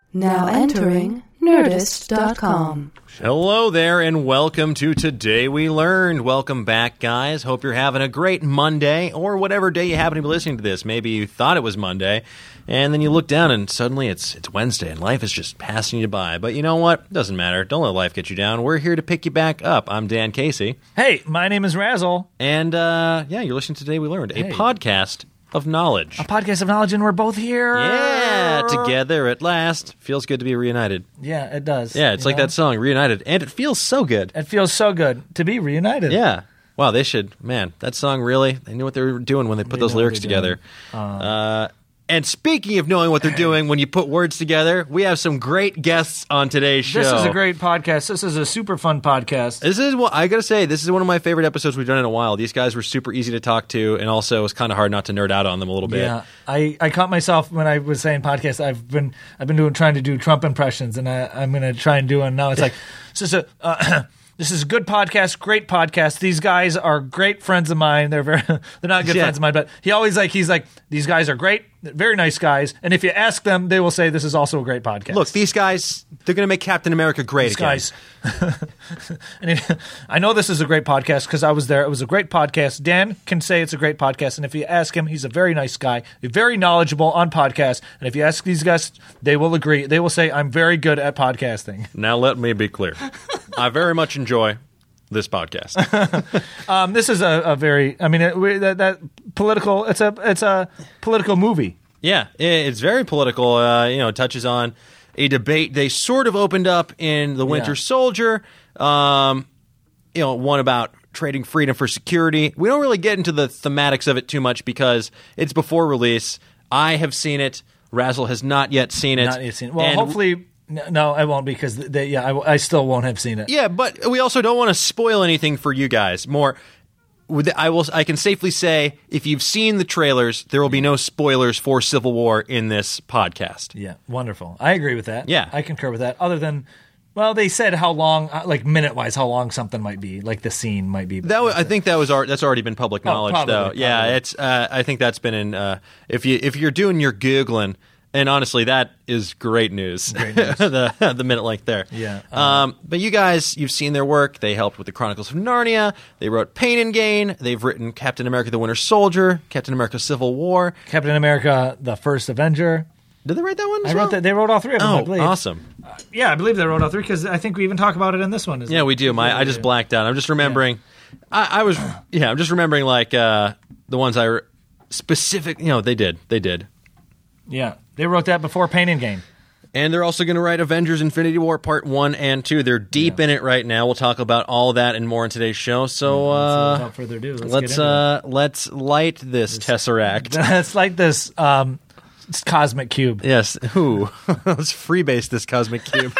Now entering Nerdist.com. Hello there, and welcome to Today We Learned. Welcome back, guys. Hope you're having a great Monday, or whatever day you happen to be listening to this. Maybe you thought it was Monday, and then you look down and suddenly it's Wednesday, and life is just passing you by. But you know what? It doesn't matter. Don't let life get you down. We're here to pick you back up. I'm Dan Casey. Hey, my name is Razzle. And, you're listening to Today We Learned, a podcast of knowledge. A podcast of knowledge, and we're both here. Yeah, together at last. Feels good to be reunited. Yeah, it does. Yeah, it's like that song, Reunited, and it feels so good. It feels so good to be reunited. Yeah. Wow, they should, man, that song really, they knew what they were doing when they put those lyrics together. And speaking of knowing what they're doing when you put words together, we have some great guests on today's show. This is a great podcast. This is a super fun podcast. This is what I gotta say. This is one of my favorite episodes we've done in a while. These guys were super easy to talk to, and also it's kind of hard not to nerd out on them a little bit. Yeah, I caught myself when I was saying podcast. I've been trying to do Trump impressions, and I'm going to try and do one now. It's like this is a good podcast, great podcast. These guys are great friends of mine. They're not good friends of mine, but he's like these guys are great, very nice guys. And if you ask them, they will say this is also a great podcast. Look, these guys, they're going to make Captain America great again. Guys. And I know this is a great podcast because I was there. It was a great podcast. Dan can say it's a great podcast, and if you ask him, he's a very nice guy, very knowledgeable on podcasts. And if you ask these guys, they will agree. They will say, I'm very good at podcasting. Now let me be clear. I very much enjoy this podcast. This is a very, I mean, that political. It's a political movie. Yeah, it's very political. It touches on a debate they sort of opened up in The Winter Soldier. One about trading freedom for security. We don't really get into the thematics of it too much because it's before release. I have seen it. Razzle has not yet seen it. Not yet seen it. Well, hopefully. No, I won't because I still won't have seen it. Yeah, but we also don't want to spoil anything for you guys. I can safely say if you've seen the trailers, there will be no spoilers for Civil War in this podcast. Yeah, wonderful. I agree with that. Yeah, I concur with that. Other than, well, they said how long, like minute-wise, how long something might be, like the scene might be. I think that's already been public knowledge, though. Yeah, it's. I think that's been in. If you're doing your Googling. And honestly, that is great news. Great news. the minute length there. Yeah. But you guys, you've seen their work. They helped with the Chronicles of Narnia. They wrote Pain and Gain. They've written Captain America: The Winter Soldier, Captain America: Civil War, Captain America: The First Avenger. Did they write that one? Wrote that. They wrote all three of them. I believe. Awesome. I believe they wrote all three because I think we even talk about it in this one. Yeah, we do. I just blacked out. I'm just remembering. Yeah. I'm just remembering like the ones I specific. They did. Yeah. They wrote that before Pain and Gain. And they're also going to write Avengers Infinity War Part 1 and 2. They're deep in it right now. We'll talk about all that and more in today's show. So without further ado, let's light this Tesseract. Let's light this cosmic cube. Yes. Ooh. Let's freebase this cosmic cube.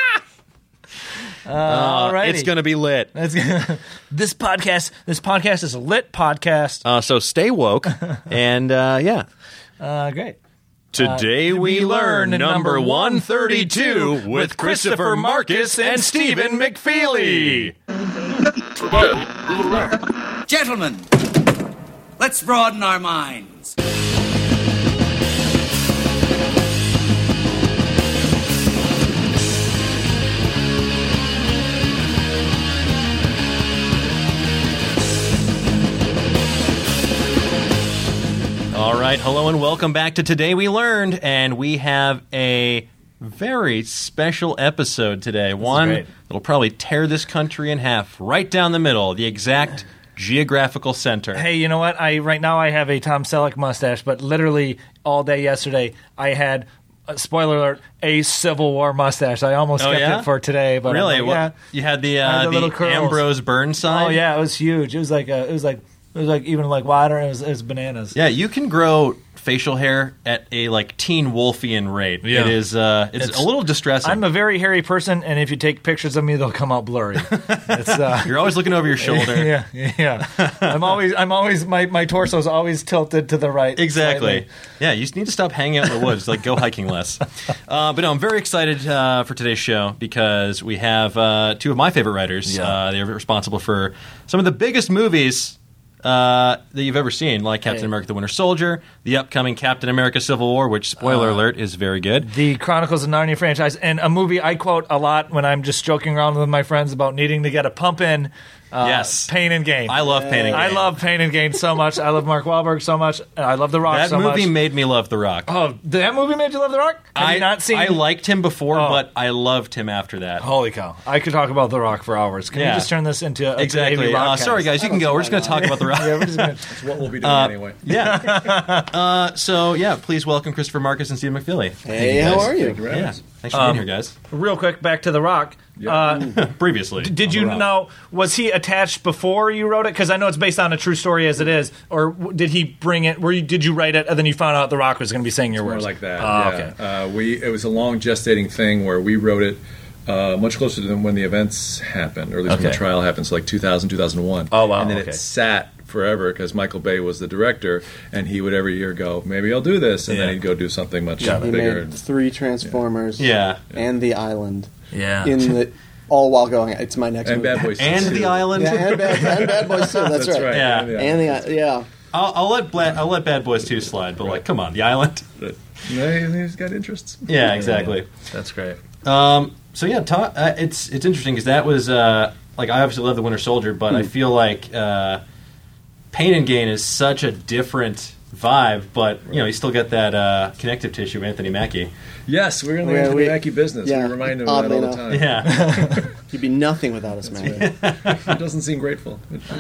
All right. It's going to be lit. This podcast is a lit podcast. So stay woke. And Great. Today we learn number 132 with Christopher Marcus and Stephen McFeely. Today we learn. Gentlemen, let's broaden our minds. All right, hello and welcome back to Today We Learned, and we have a very special episode today. One that'll probably tear this country in half, right down the middle, the exact geographical center. Hey, you know what? Right now I have a Tom Selleck mustache, but literally all day yesterday I had, spoiler alert, a Civil War mustache. I almost kept it for today, but really, you had the little curls. Ambrose Burnside. Oh yeah, it was huge. It was like even like water. It was bananas. Yeah, you can grow facial hair at a Teen Wolfian rate. Yeah. It's a little distressing. I'm a very hairy person, and if you take pictures of me, they'll come out blurry. You're always looking over your shoulder. Yeah. I'm always my torso's always tilted to the right. Exactly. Slightly. Yeah, you need to stop hanging out in the woods. Go hiking less. But no, I'm very excited for today's show because we have two of my favorite writers. They're responsible for some of the biggest movies that you've ever seen, like Captain America: The Winter Soldier, the upcoming Captain America: Civil War, which, spoiler alert, is very good. The Chronicles of Narnia franchise, and a movie I quote a lot when I'm just joking around with my friends about needing to get a pump in. Yes. Pain and Gain. I love Pain and Gain. I love Pain and Gain so much. I love Mark Wahlberg so much. And I love The Rock so much. That movie made me love The Rock. Oh, that movie made you love The Rock? Have you not seen? I liked him before, but I loved him after that. Holy cow. I could talk about The Rock for hours. Can you just turn this into a exactly? Sorry, guys. You can go. We're just going to talk about The Rock. That's what we'll be doing anyway. Yeah. So, please welcome Christopher Marcus and Steve McFeely. Hey, how are you? Thank you very much. Thanks for being here, guys. Real quick, back to The Rock. Previously. Did you know, was he attached before you wrote it? Because I know it's based on a true story as it is. Or did he bring it, did you write it and then you found out The Rock was going to be saying your words? More like that. Okay. It was a long gestating thing where we wrote it much closer than when the events happened, or at least when the trial happened, so like 2000, 2001. Oh, wow. And then it sat forever because Michael Bay was the director, and he would every year go, maybe I'll do this, and then he'd go do something much He bigger. made 3 Transformers and The Island. Yeah. All while going, it's my next and movie. Bad Boys And 2. The Island. Yeah, and Bad Boys too. That's right. Yeah. And I'll let Bad Boys 2 slide, but come on, The Island. He's got interests. Yeah, exactly. That's great. It's interesting because that was I obviously love The Winter Soldier, but I feel like Pain and Gain is such a different vibe, but you still get that connective tissue, Anthony Mackie. Yes, we're in the Anthony Mackie business. Yeah, we remind him of that all the time. Yeah. You'd be nothing without us, man. He doesn't seem grateful.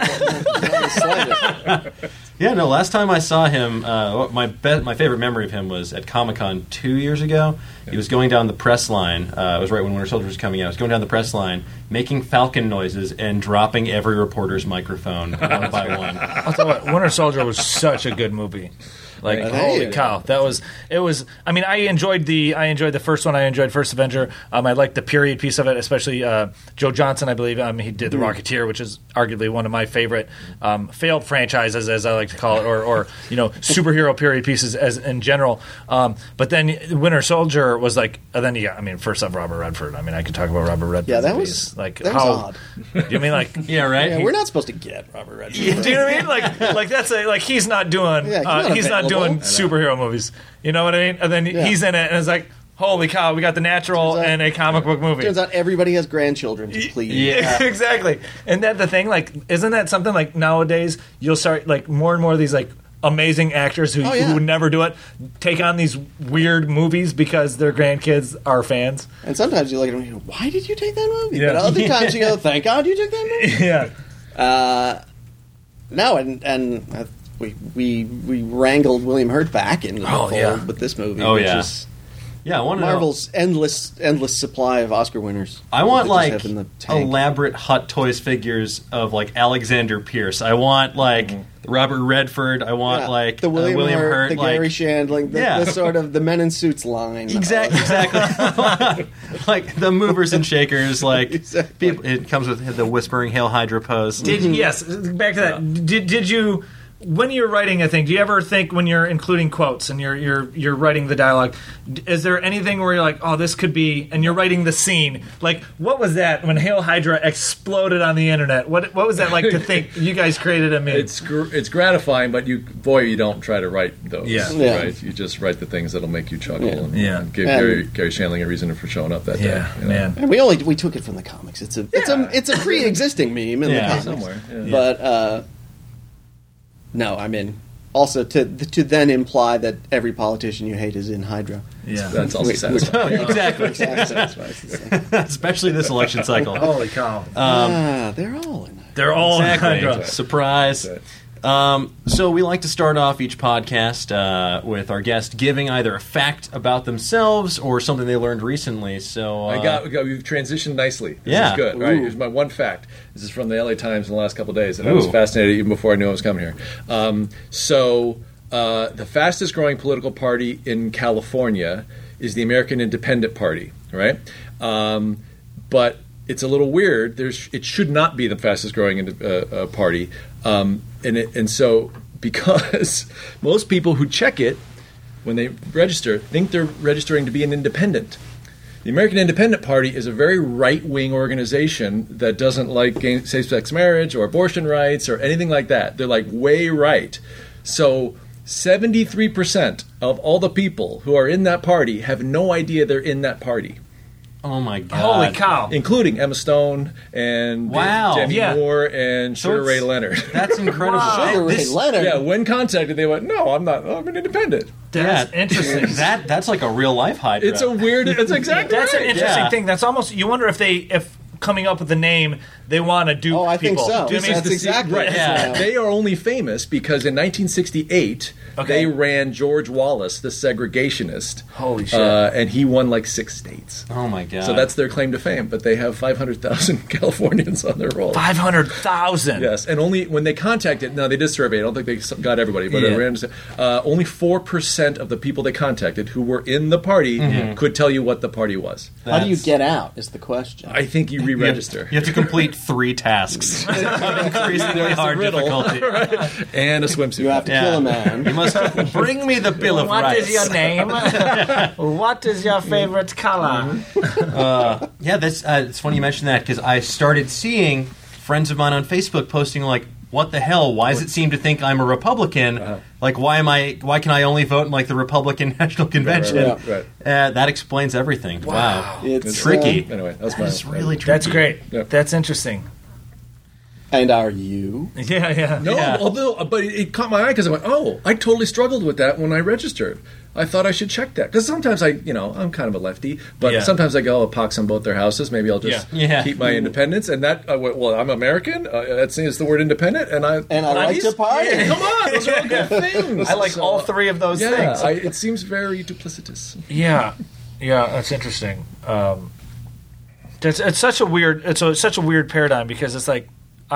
Yeah, no, last time I saw him, my favorite memory of him was at Comic-Con 2 years ago. He was going down the press line. It was right when Winter Soldier was coming out. He was going down the press line, making Falcon noises, and dropping every reporter's microphone one by one. I'll tell you what, Winter Soldier was such a good movie. Holy cow! It was. I mean, I enjoyed the first one. I enjoyed First Avenger. I liked the period piece of it, especially Joe Johnson. I believe he did The Rocketeer, which is arguably one of my favorite failed franchises, as I like to call it, or superhero period pieces as in general. But then Winter Soldier was first off, Robert Redford. I mean, I could talk about Robert Redford. Yeah, that movies. was odd. Do you mean yeah, right? Yeah, we're not supposed to get Robert Redford. Do you know what I mean? That's he's not doing. He's not doing superhero movies. You know what I mean? And then he's in it, and it's like, holy cow, we got The Natural and a comic book movie. Turns out everybody has grandchildren to please. Yeah, exactly. And that the thing, isn't that something nowadays you'll start more and more of these amazing actors who would never do it take on these weird movies because their grandkids are fans. And sometimes you look at them and you go, why did you take that movie? But other times you go, thank God you took that movie. Yeah. No, and we wrangled William Hurt back into the fold with this movie. Oh, which yeah. is Yeah, I want Marvel's endless supply of Oscar winners. I want that just have in the tank. elaborate Hot Toys figures of Alexander Pierce. I want Robert Redford. I want the William Hurt, the Gary Shandling, the sort of the Men in Suits line. Exactly. Like the movers and shakers. Exactly. People, it comes with the whispering Hail Hydra pose. Yes, back to that. Did you? When you're writing a thing, do you ever think when you're including quotes and you're writing the dialogue, is there anything where you're like, oh, this could be, and you're writing the scene? What was that when Hail Hydra exploded on the internet? What was that like to think you guys created a meme? It's gratifying, but you don't try to write those. Yeah. Right? You just write the things that'll make you chuckle and give And- Gary Shandling a reason for showing up that day. Yeah, man. And we took it from the comics. It's a pre-existing meme in the comics. Somewhere. Yeah. But no, I mean, also to then imply that every politician you hate is in Hydra. Yeah. That's also satisfying. Exactly. Especially this election cycle. Holy cow. They're all in Hydra. They're all in Exactly. Hydra. Surprise. That's So we like to start off each podcast with our guest giving either a fact about themselves or something they learned recently. So we've transitioned nicely. This Yeah. is good. All right, here's my one fact. This is from the LA Times in the last couple of days, and I was fascinated even before I knew I was coming here. The fastest growing political party in California is the American Independent Party, right? But it's a little weird. It should not be the fastest growing party, and so because most people who check it when they register think they're registering to be an independent. The American Independent Party is a very right-wing organization that doesn't like same-sex marriage or abortion rights or anything like that. They're like way right. So 73% of all the people who are in that party have no idea they're in that party. Oh my God! Holy cow! Including Emma Stone and Demi Moore and Sugar Ray Leonard. That's incredible. Sugar Ray Leonard. Yeah, when contacted, they went, "No, I'm not. I'm an independent." That's interesting. That's like a real life Hydra. It's a weird. It's exactly. That's right. an interesting thing. That's almost. You wonder if coming up with the name, they want to dupe Oh, I think people. so. Do you mean- That's exactly right. Yeah. They are only famous because in 1968 they ran George Wallace, the segregationist. Holy shit. And he won like 6 states. Oh my God! So that's their claim to fame. But they have 500,000 Californians on their roll. 500,000. Yes, and only when they contacted. No, they did survey. I don't think they got everybody, but they ran, only 4% of the people they contacted who were in the party could tell you what the party was. How do you get out is the question. I think you re-register. You have to complete 3 tasks of increasingly hard difficulty. And a swimsuit. You have to kill a man. You must bring me the Bill of What Rights. is your name? What is your favorite color? Yeah, that's it's funny you mentioned that because I started seeing friends of mine on Facebook posting like, "What the hell? Why does it seem to think I'm a Republican? Like, why can I only vote in like the Republican National Convention?" Right. That explains everything. Wow. It's Tricky. Anyway, that's It's really tricky. That's great. Yeah. That's interesting. And are you? Yeah. No, Yeah. although, but it caught my eye because I went, "Oh, I totally struggled with that when I registered. I thought I should check that because sometimes I'm kind of a lefty, but Yeah. sometimes I go, pox on both their houses. Maybe I'll just Yeah. keep my independence." And that I went, "Well, I'm American. That seems the word independent, and I like to party. Yeah, come on, those are all good things. I like So, all 3 of those Yeah, things. it seems very duplicitous. Yeah, that's interesting. It's such a weird. It's such a weird paradigm because it's like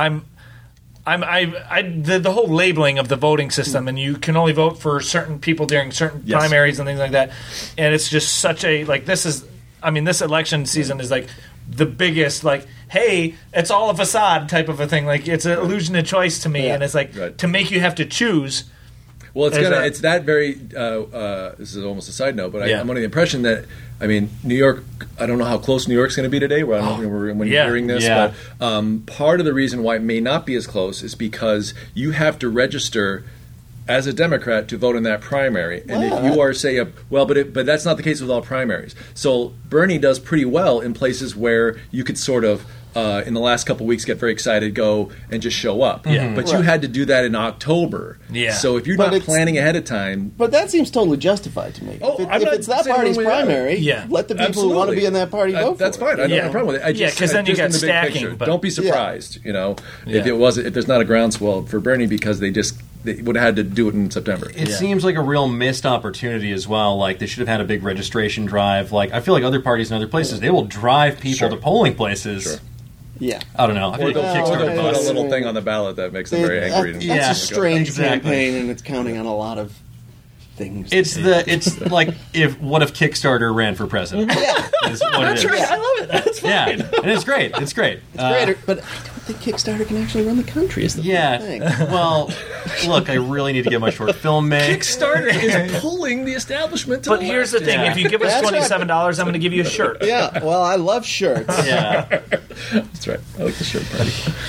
the whole labeling of the voting system, and you can only vote for certain people during certain Yes. primaries and things like that. And it's just such a like this is. I mean, this election season is like the biggest like, hey, it's all a facade type of a thing. Like it's an illusion of choice to me, Yeah. and it's like Right. to make you have to choose. Well, Is that- it's that very. This is almost a side note, but Yeah. I'm under the impression that New York. I don't know how close New York's going to be today. Well, I don't know when you're Yeah. hearing this, Yeah. but part of the reason why it may not be as close is because you have to register as a Democrat to vote in that primary, and if you are but that's not the case with all primaries. So Bernie does pretty well in places where you could sort of. In the last couple of weeks, get very excited, go and just show up. Yeah. But you had to do that in October. Yeah. So if you're But not it's- planning ahead of time, But that seems totally justified to me. Oh, if I'm not it's that saying party's one way or the other. primary, Yeah. let the people who want to be in that party vote that's for fine. I don't Yeah. have a problem with it. Yeah, 'cause then you just got in the big stacking, picture, but- don't be surprised. Yeah. If there's not a groundswell for Bernie because they would have had to do it in September. It seems like a real missed opportunity as well. Like they should have had a big registration drive. Like I feel like other parties in other places, they will drive people to polling places. Sure. Yeah. I don't know. I feel Or like they'll Kickstarter put a bus. little thing on the ballot that makes them very angry. That's Yeah. a strange Exactly. campaign, and it's counting on a lot of things. It's like what if Kickstarter ran for president? Yeah. Is what it is. I love it. That's Yeah, and it's great. It's great. Greater, but I don't think Kickstarter can actually run the country. Is the Yeah. thing. Well, look, I really need to get my short film made. Kickstarter is pulling the establishment to But the here's the left. thing: if you give us That's right. $27, I'm going to give you a shirt. Yeah. Well, I love shirts. Yeah. That's right. I like the shirt party.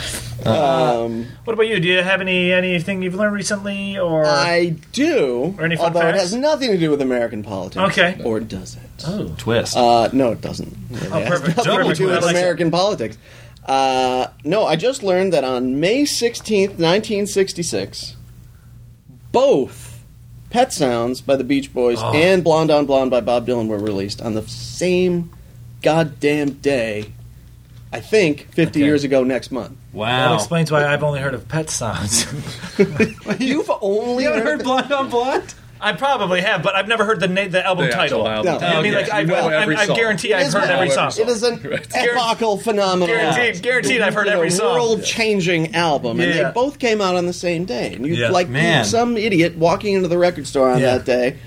What about you? Do you have anything you've learned recently, or I do. Or any fun although facts? it has nothing to do with American politics. Okay. Or does it? Twist. No, it doesn't. It has perfect. nothing to Perfect. do I with like it. American politics. No, I just learned that on May 16th, 1966, both Pet Sounds by the Beach Boys and Blonde on Blonde by Bob Dylan were released on the same goddamn day, I think, 50 years ago next month. that Wow. explains why I've only heard of Pet Sounds. You've only You haven't heard Blonde on Blonde? I probably have, but I've never heard the album The title. actual album. No. I mean, like You know every I song. guarantee I've heard every song. It is an epochal phenomenon. Guaranteed I've heard every song. World-changing album, and Yeah. they both came out on the same day. And you, Yeah. like Man. some idiot walking into the record store on Yeah. that day,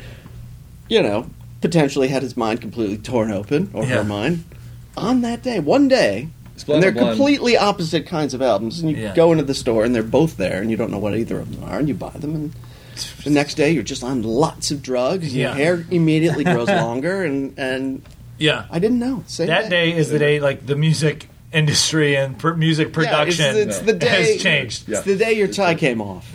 potentially had his mind completely torn open, or Yeah. her mind, on that day, one day. Blonde And they're on Blonde. completely opposite kinds of albums. And you Yeah. go into the store, and they're both there, and you don't know what either of them are, and you buy them, and the next day you're just on lots of drugs. Yeah. Your hair immediately grows longer, and Yeah. I didn't know. Same That day is the day, like, the music industry and music production it's the day, has changed. It's the day your tie came off.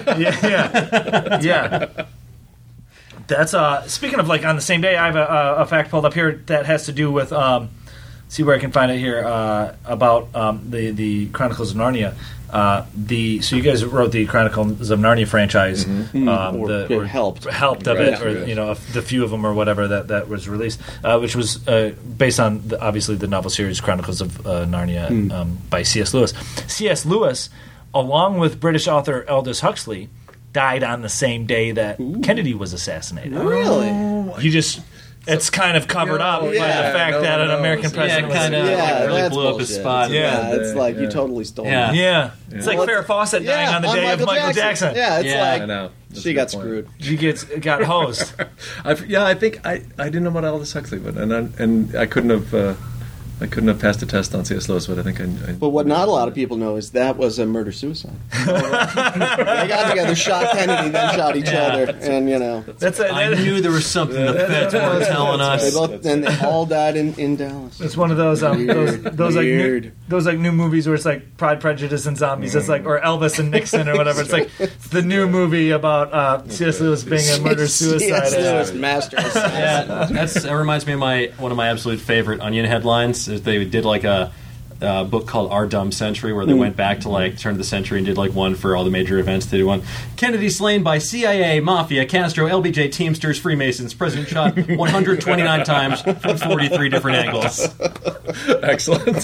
Yeah. That's speaking of, like, on the same day, I have a fact pulled up here that has to do with see where I can find it here about the Chronicles of Narnia. So you guys wrote the Chronicles of Narnia franchise, Or helped of it, or the few of them or whatever that was released, which was based on obviously the novel series Chronicles of Narnia by C.S. Lewis. C.S. Lewis, along with British author Aldous Huxley, died on the same day that Kennedy was assassinated. Really? It's kind of covered up by the fact that an American president was... really blew up his spot. It's like you totally stole it. Yeah. It's like Farrah Fawcett dying on the day of Michael Jackson. Yeah, it's like I know. she got screwed. She got hosed. I think I didn't know about Aldous Huxley, but and I couldn't have passed the test on C.S. Lewis, but I think I But what not a lot of people know is that was a murder-suicide. They got together, shot Kennedy, then shot each other, and I knew there was something the feds weren't telling us. They all died in Dallas. It's one of those those new movies where it's like Pride, Prejudice, and Zombies. It's like, or Elvis and Nixon or whatever. It's like it's the new movie about C.S. Lewis being a murder-suicide. C.S. Lewis, master assassin. That reminds me of one of my absolute favorite Onion headlines. They did like a book called Our Dumb Century, where they went back to like turn of the century and did like one for all the major events. They did one: Kennedy slain by CIA, Mafia, Castro, LBJ, Teamsters, Freemasons. President shot 129 times from 43 different angles. Excellent.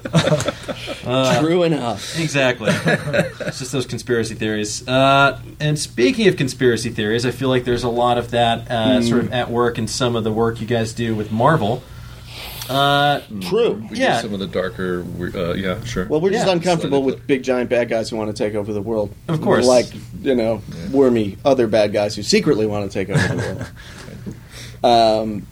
True enough. Exactly. It's just those conspiracy theories. And speaking of conspiracy theories, I feel like there's a lot of that sort of at work in some of the work you guys do with Marvel. True. We do some of the darker, sure. Well, we're just uncomfortable with big, giant bad guys who want to take over the world. Of course. Like, wormy other bad guys who secretly want to take over the world.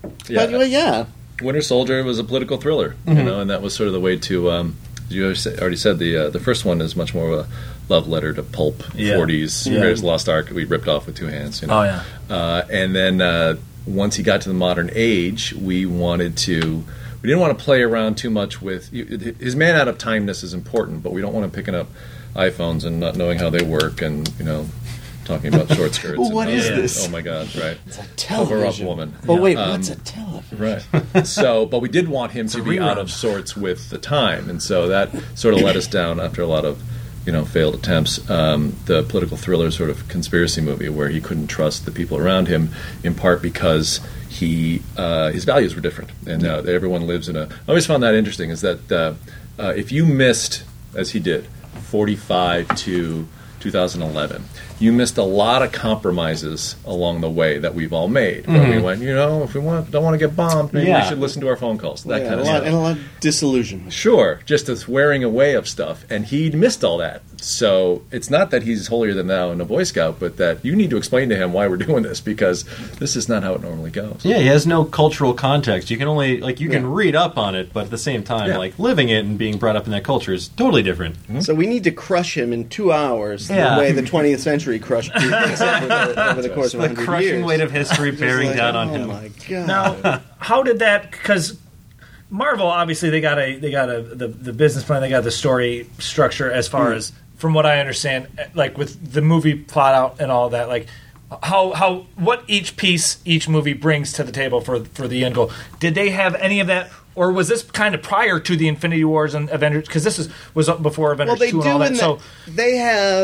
But Winter Soldier was a political thriller, and that was sort of the way to, as you already said, the first one is much more of a love letter to pulp 40s. Raiders of the Lost Ark we ripped off with two hands. Oh, yeah. And then once he got to the modern age, we didn't want to play around too much with his man out of timeness is important, but we don't want him picking up iPhones and not knowing how they work and talking about short skirts. What is this? Oh my God! Right, it's a television. Cover-up woman. But wait, what's a television? Right. But we did want him to be out of sorts with the time, and so that sort of let us down after a lot of failed attempts. The political thriller sort of conspiracy movie where he couldn't trust the people around him, in part because his values were different, and everyone lives in a. I always found that interesting. Is that if you missed, as he did, 45 to 2011, you missed a lot of compromises along the way that we've all made. Where we went, if we don't want to get bombed, maybe we should listen to our phone calls. That kind of stuff. And a lot of disillusionment. Sure, just this wearing away of stuff. And he'd missed all that. So it's not that he's holier than thou and a Boy Scout, but that you need to explain to him why we're doing this, because this is not how it normally goes. Yeah, he has no cultural context. You can only, you can read up on it, but at the same time, living it and being brought up in that culture is totally different. Mm-hmm. So we need to crush him in 2 hours the way the 20th century crushed people over the course of 100 years. The crushing weight of history bearing down on him. Oh my God. Now, how did that? Because Marvel, obviously, they got the business plan, they got the story structure as far as, from what I understand, like with the movie plot out and all that, like what each movie brings to the table for the end goal. Did they have any of that, or was this kind of prior to the Infinity Wars and Avengers? Because this was before Avengers 2 and all that. So they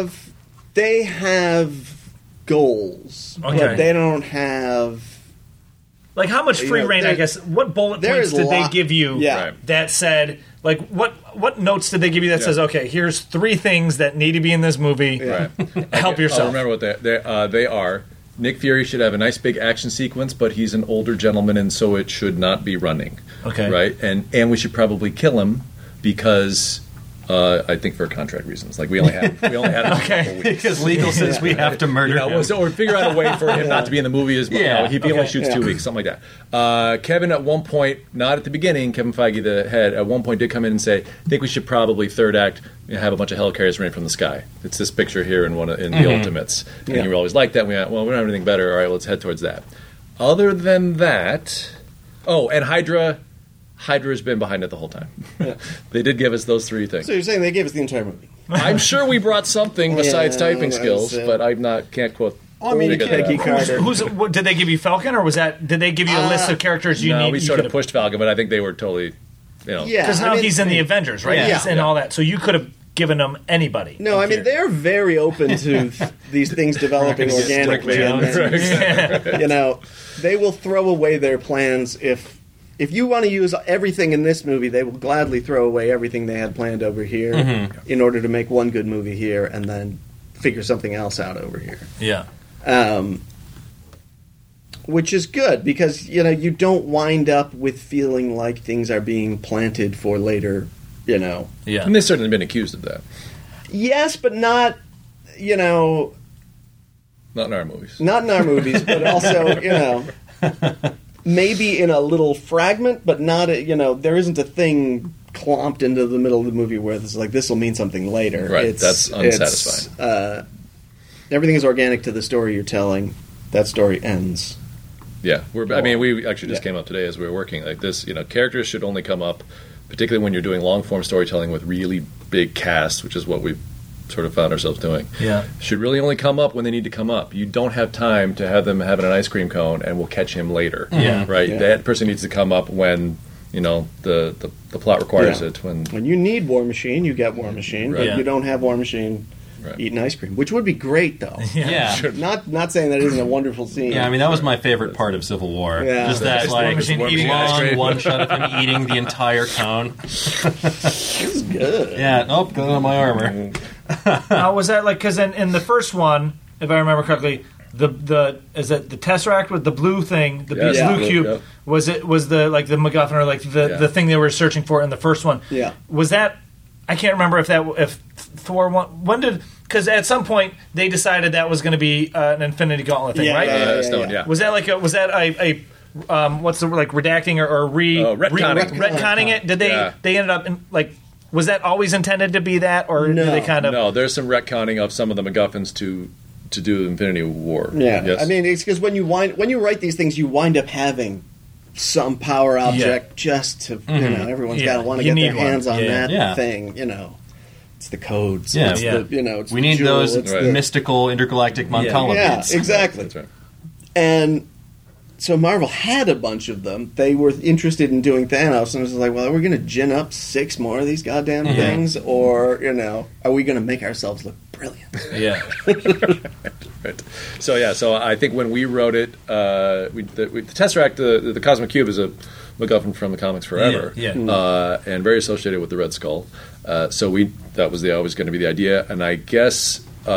have goals, but they don't have. Like, how much free reign, I guess, what bullet points did they give you that said, like, what notes did they give you that says, okay, here's 3 things that need to be in this movie, help yourself? I'll remember what they are. Nick Fury should have a nice big action sequence, but he's an older gentleman, and so it should not be running. Okay. Right? And we should probably kill him because... I think for contract reasons. Like we only had him okay, because legal says we have to murder him. Or figure out a way for him not to be in the movie as well. He only shoots 2 weeks, something like that. Kevin, at one point, not at the beginning, Kevin Feige, the head, at one point did come in and say, I think we should probably third act have a bunch of helicarriers rain from the sky. It's this picture here in the Ultimates. And you were always like that. We went, well, we don't have anything better. All right, let's head towards that. Other than that, Oh, and Hydra's been behind it the whole time. They did give us those 3 things. So you're saying they gave us the entire movie? I'm sure we brought something besides typing skills, but can't quote. I mean, Peggy Carter. Did they give you Falcon, or did they give you a list of characters you need? No, we sort of pushed Falcon, but I think they were totally, Yeah, because now he's in the Avengers, right? Yeah. He's in all that, so you could have given them anybody. No, I mean they're very open to these things developing organically. You know, they will throw away their plans if you want to use everything in this movie. They will gladly throw away everything they had planned over here in order to make one good movie here, and then figure something else out over here. Yeah. Which is good because you don't wind up with feeling like things are being planted for later. Yeah. And they've certainly been accused of that. Yes, but not. Not in our movies. Not in our movies, but also maybe in a little fragment, but not. There isn't a thing clomped into the middle of the movie where this will mean something later. Right. That's unsatisfying. Everything is organic to the story you're telling. That story ends. Yeah, we actually just came up today as we were working like this. Characters should only come up, particularly when you're doing long form storytelling with really big casts, which is what we've sort of found ourselves doing. Yeah, should really only come up when they need to come up. You don't have time to have them having an ice cream cone and we'll catch him later. Yeah, right. Yeah. That person needs to come up when the plot requires it. When you need War Machine, you get War Machine, but you don't have War Machine. Right. Eating ice cream, which would be great, though. Yeah. Not saying that isn't a wonderful scene. Yeah, I mean, that was my favorite part of Civil War. Yeah. Just that, eating long one shot of him eating the entire cone. It's good. Yeah, got it on my armor. Now, was that because in the first one, if I remember correctly, the Tesseract with the blue thing, the blue cube, yeah. was the MacGuffin or the thing they were searching for in the first one? Yeah. Was that? I can't remember if Thor when did. Because at some point they decided that was going to be an Infinity Gauntlet thing, right? Stone, yeah. Was that what's the redacting or retconning it? Did they ended up in was that always intended to be that, or did they kind of? No, there's some retconning of some of the MacGuffins to do Infinity War. Yeah, yes. I mean it's because when you write these things, you wind up having some power object just to everyone's got to want to get their hands on that thing. It's the codes. Yeah. It's we the need jewel, those mystical intergalactic Moncala beads. Yeah, exactly. That's right. And so Marvel had a bunch of them. They were interested in doing Thanos, and it was like, well, are we going to gin up 6 more of these goddamn things, or are we going to make ourselves look brilliant? Yeah. Right. So I think when we wrote it, the Tesseract, the Cosmic Cube, is a MacGuffin from the comics forever, and very associated with the Red Skull. So that was always going to be the idea, and I guess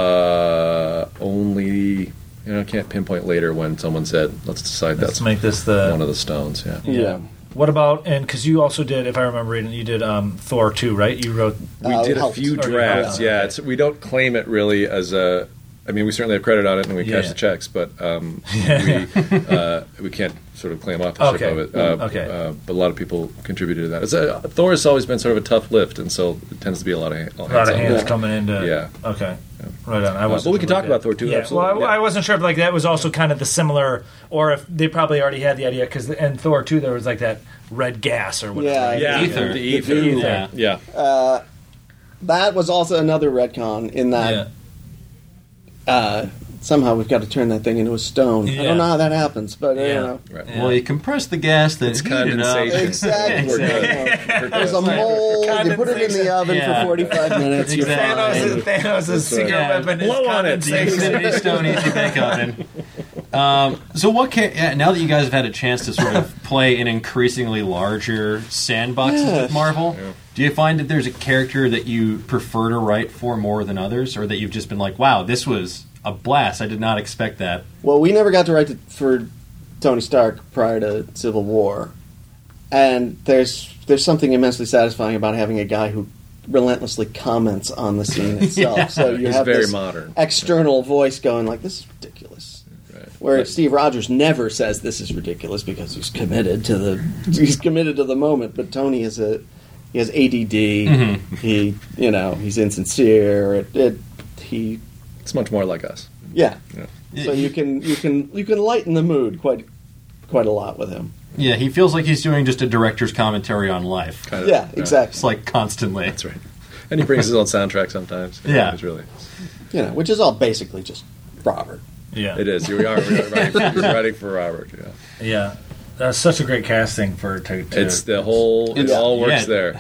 only I can't pinpoint later when someone said, "Let's make this one of the stones." Yeah. What about because you also did, if I remember reading, you did Thor 2, right? You wrote. We did a few drafts. Yeah, we don't claim it really as a. I mean, we certainly have credit on it, and we cash the checks, but we can't sort of claim authorship of it. But a lot of people contributed to that. Thor has always been sort of a tough lift, and so it tends to be a lot of hands coming into. Yeah. Okay. Right on. But we can talk about Thor too. Yeah. Absolutely. Well, I wasn't sure if that was also kind of the similar, or if they probably already had the idea because in Thor 2 there was that red gas or whatever. Yeah. Ether. The ether. Yeah. That was also another retcon in that. Somehow we've got to turn that thing into a stone. I don't know how that happens, but Right. Well, you compress the gas, then it's heat it up. condensation. Exactly. There's a mold. You put it in the oven for 45 minutes. You're fine. Thanos' secret weapon is blow on it. The Infinity Stone Easy Bake Oven. So what now that you guys have had a chance to sort of play in increasingly larger sandboxes with Marvel, do you find that there's a character that you prefer to write for more than others, or that you've just been like, wow, this was a blast, I did not expect that? Well, we never got to write for Tony Stark prior to Civil War, and there's something immensely satisfying about having a guy who relentlessly comments on the scene itself. So you have very this modern. external voice going like, "This is ridiculous." Right. Where Steve Rogers never says this is ridiculous because he's committed to the moment. But Tony he has ADD. He's insincere. It's much more like us. Yeah. So you can lighten the mood quite a lot with him. Yeah, he feels like he's doing just a director's commentary on life. Kind of. Yeah, exactly. It's like constantly. That's right. And he brings his own soundtrack sometimes. Yeah. It's really... Which is all basically just Robert. Yeah. It is. We are writing for Robert. Yeah. Yeah. That's such a great casting for to It's the whole. It all works there.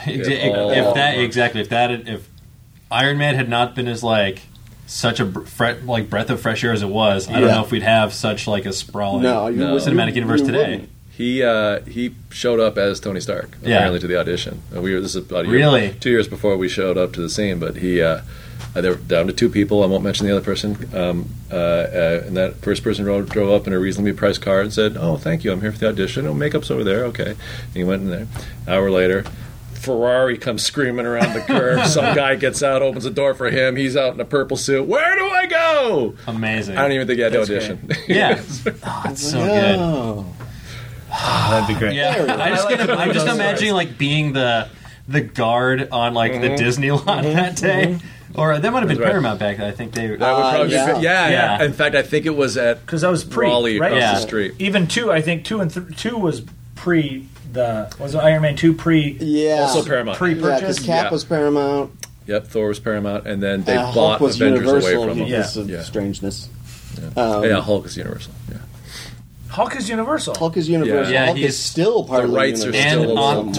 If Iron Man had not been as like such a breath of fresh air as it was, I don't know if we'd have such like a sprawling cinematic universe today. Wouldn't. He showed up as Tony Stark apparently to the audition. This is about a year, 2 years before we showed up to the scene, but he. They were down to 2 people. I won't mention the other person. And that first person drove up in a reasonably priced car and said, "Oh, thank you. I'm here for the audition. Oh, makeup's over there. Okay." And he went in there. An hour later, Ferrari comes screaming around the curve. Some guy gets out, opens the door for him. He's out in a purple suit. Where do I go? Amazing. I don't even think he had to audition. Yeah. It's so good. Oh. that'd be great. Yeah. I'm just imagining like being the guard on like the Disney lot that day. Or that might have been Paramount back then. I think they... That would probably be... Yeah. In fact, I think it was at... Because that was pre, Raleigh right? across the street. Even 2, I think 2 and 2 was pre the... Was Iron Man 2 pre... Yeah. Also Paramount. Pre-purchase? because Cap was Paramount. Yep, Thor was Paramount, and then they Hulk bought was Avengers Universal away from them. because of strangeness. Hulk is Universal. Yeah. Hulk is Universal. Hulk is Universal. Yeah, Hulk is still part of the rights are Universal. still and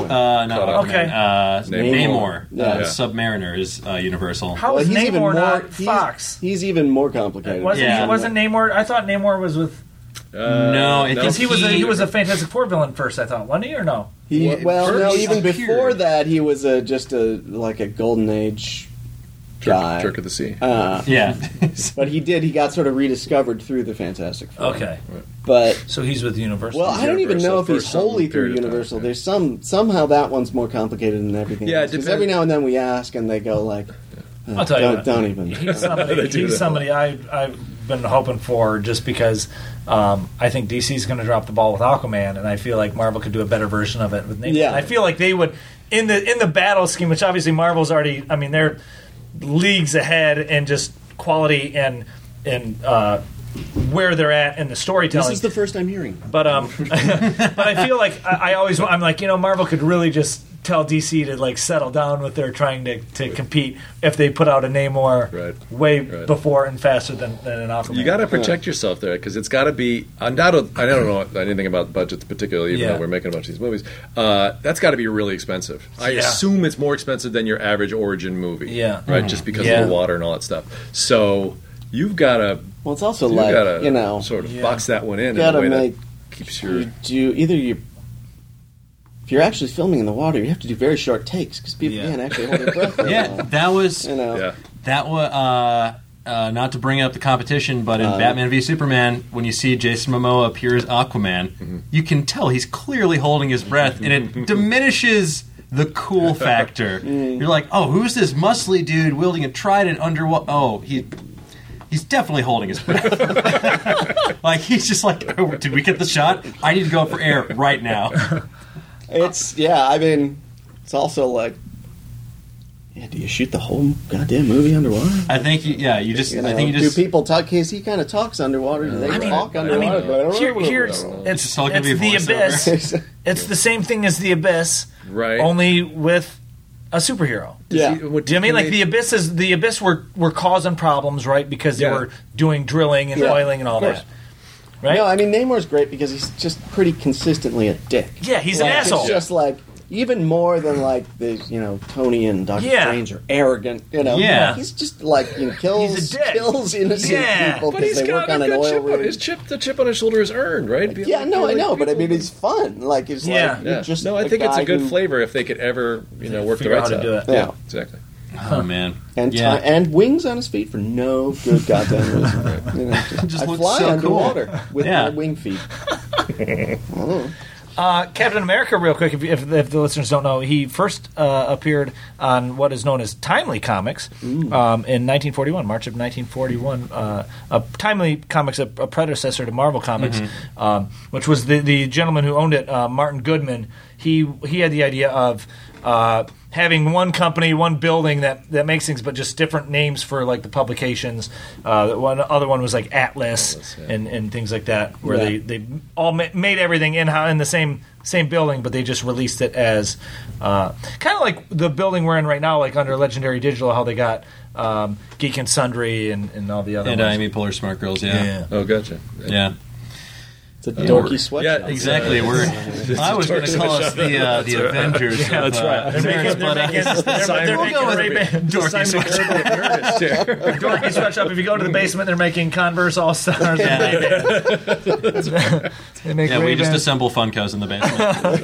Namor, Yeah. Submariner is Universal. How is Namor not Fox? He's even more complicated. Wasn't Namor... I thought Namor was with... Because he was a Fantastic Four villain first, I thought. Wasn't he, or no? Even before that, he was just a Golden Age guy. Jerk of the Sea. But he got sort of rediscovered through the Fantastic Four. Okay. But so he's with Universal. Well, I don't even know if he's wholly through period of Universal. time, There's somehow that one's more complicated than everything else. Because every now and then we ask and they go like, I'll tell you what. Don't even. He's somebody I've been hoping for just because I think DC's going to drop the ball with Aquaman, and I feel like Marvel could do a better version of it with Namor. Yeah. I feel like they would in the battle scheme, which obviously Marvel's already. I mean, they're leagues ahead in just quality and where they're at in the storytelling. This is the first I'm hearing. But but I feel like I'm like Marvel could really just tell DC to like settle down with their trying to compete if they put out a Namor way before and faster than an Aquaman. You got to protect yourself there because it's got to be undoubted. I don't know anything about budgets particularly, even though we're making a bunch of these movies. That's got to be really expensive. I assume it's more expensive than your average origin movie. Yeah, right. Just because of the water and all that stuff. So you've got to. Well, it's also sort of box that one in a way that keeps your. If you're actually filming in the water, you have to do very short takes because people can't actually hold their breath. That was not to bring up the competition, but in Batman v Superman, when you see Jason Momoa appear as Aquaman, you can tell he's clearly holding his breath, and it diminishes the cool factor. You're like, oh, who's this muscly dude wielding a trident underwater? Oh, he's definitely holding his breath. Like he's just like, oh, did we get the shot? I need to go for air right now. It's also like, do you shoot the whole goddamn movie underwater? I think do people talk? Because he kind of talks underwater. Do they talk underwater? It's the Abyss. It's the same thing as the Abyss, right? Only with a superhero. Yeah. Do you know what I mean? Like the Abyss were causing problems, right? Because they were doing drilling and oiling and all that. Right? No, I mean Namor's great because he's just pretty consistently a dick. Yeah, he's an asshole. It's just like even more than like the Tony and Doctor Strange are arrogant. He's just like kills innocent people because they work on an oil rig. The chip on his shoulder is earned, right? I know, but I mean it's fun. Like it's just. No, I think it's a good flavor if they could ever work the right out to do it. Yeah, exactly. Oh man, and wings on his feet for no good goddamn reason. I fly underwater with my wing feet. Captain America, real quick, if the listeners don't know, he first appeared on what is known as Timely Comics in 1941, March of 1941. Timely Comics, a predecessor to Marvel Comics, which was the gentleman who owned it, Martin Goodman. He had the idea of having one company, one building that makes things, but just different names for like the publications. One other one was like Atlas and things like that, where they all made everything in the same building, but they just released it as kind of like the building we're in right now, like under Legendary Digital, how they got Geek and Sundry and all the other And ones. Amy Poehler Smart Girls, yeah. Oh, gotcha. Yeah. It's a dorky sweatshop. Yeah, Exactly. I was going to call us the Avengers. Yeah, of, that's right. They're making We'll go with Ray-Ban. dorky sweatshop. Dorky sweatshop. If you go to the basement, they're making Converse All Stars. Yeah. They make Yeah, we Ray-Ban. just assemble Funkos in the basement.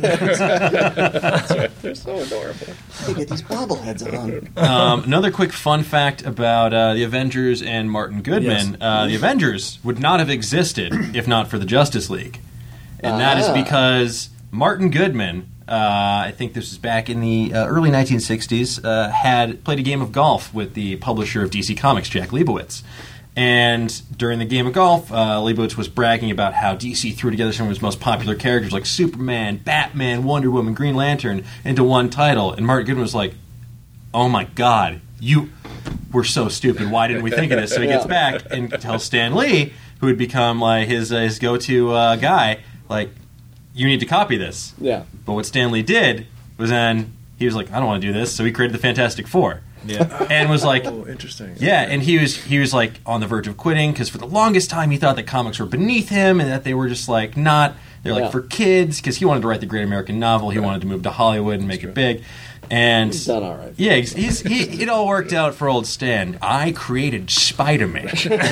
They're so adorable. They get these bobbleheads on. Another quick fun fact about the Avengers and Martin Goodman. The Avengers would not have existed if not for the Justice League. And that is because Martin Goodman, I think this was back in the early 1960s, had played a game of golf with the publisher of DC Comics, Jack Leibowitz. And during the game of golf, Leibowitz was bragging about how DC threw together some of his most popular characters like Superman, Batman, Wonder Woman, Green Lantern into one title. And Martin Goodman was like, oh my God, you were so stupid. Why didn't we think of this? So he gets back and tells Stan Lee, who had become like his go-to guy, like, you need to copy this. Yeah. But what Stan Lee did was then he was like, I don't want to do this. So he created the Fantastic Four. Yeah. And was like, Oh, interesting. yeah, and he was like on the verge of quitting because for the longest time he thought that comics were beneath him and that they were just like they're like for kids, because he wanted to write the great American novel. He wanted to move to Hollywood and make it big. And He's done all right. yeah, it all worked out for old Stan. I created Spider-Man,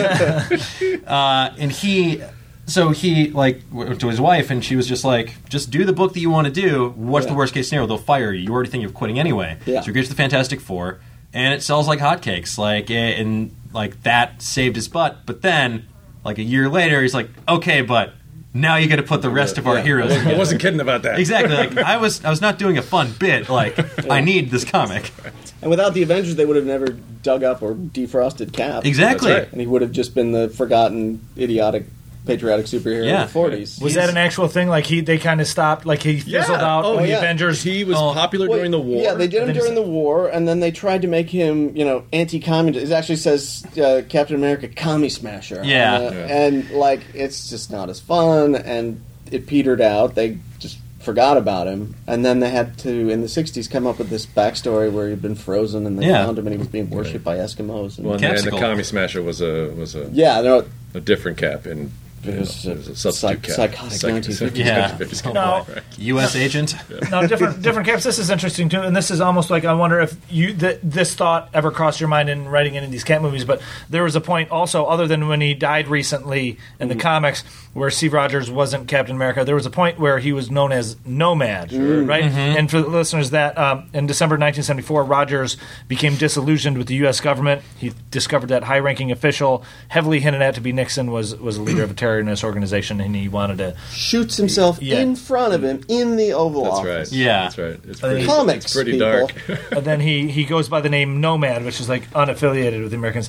and he like went to his wife, and she was just like, just do the book that you want to do. What's the worst case scenario? They'll fire you. You already think of quitting anyway. Yeah. So he gets the Fantastic Four, and it sells like hotcakes. And that saved his butt. But then, like a year later, he's like, okay, but now you got to put the rest of our heroes. I wasn't kidding about that. Exactly. Like I was not doing a fun bit. Like I need this comic. And without the Avengers, they would have never dug up or defrosted Cap. Exactly. That's right. And he would have just been the forgotten, idiotic, patriotic superhero Yeah. of the 40s. Was that an actual thing? Like they kind of stopped, like he fizzled out Oh, when the yeah. Avengers. He was popular Well, during the war. Yeah, they did him Then during the war, and then they tried to make him, anti-communist. It actually says Captain America Commie Smasher. Yeah. And, it's just not as fun, and it petered out. They just forgot about him, and then they had to, in the 60s, come up with this backstory where he'd been frozen, and they found him, and he was being worshipped by Eskimos. And, Well, and the Capsicle. Commie Smasher was a yeah, different Cap, and it was a substitute Cap. psychotic 1950s. Yeah. 1950s Cap. No. Right. U.S. agent. No, different caps. This is interesting too, and this is almost like I wonder if this thought ever crossed your mind in writing any of these Cap movies. But there was a point also, other than when he died recently in the comics, where Steve Rogers wasn't Captain America. There was a point where he was known as Nomad, right? And for the listeners, that in December 1974, Rogers became disillusioned with the U.S. government. He discovered that high-ranking official, heavily hinted at to be Nixon, was a leader of a terrorist organization, and he wanted to. Shoots himself in front of him in the Oval That's Office. right. Yeah. That's right. It's pretty, Comics, it's pretty people. dark. And then he goes by the name Nomad, which is like unaffiliated with the Americans.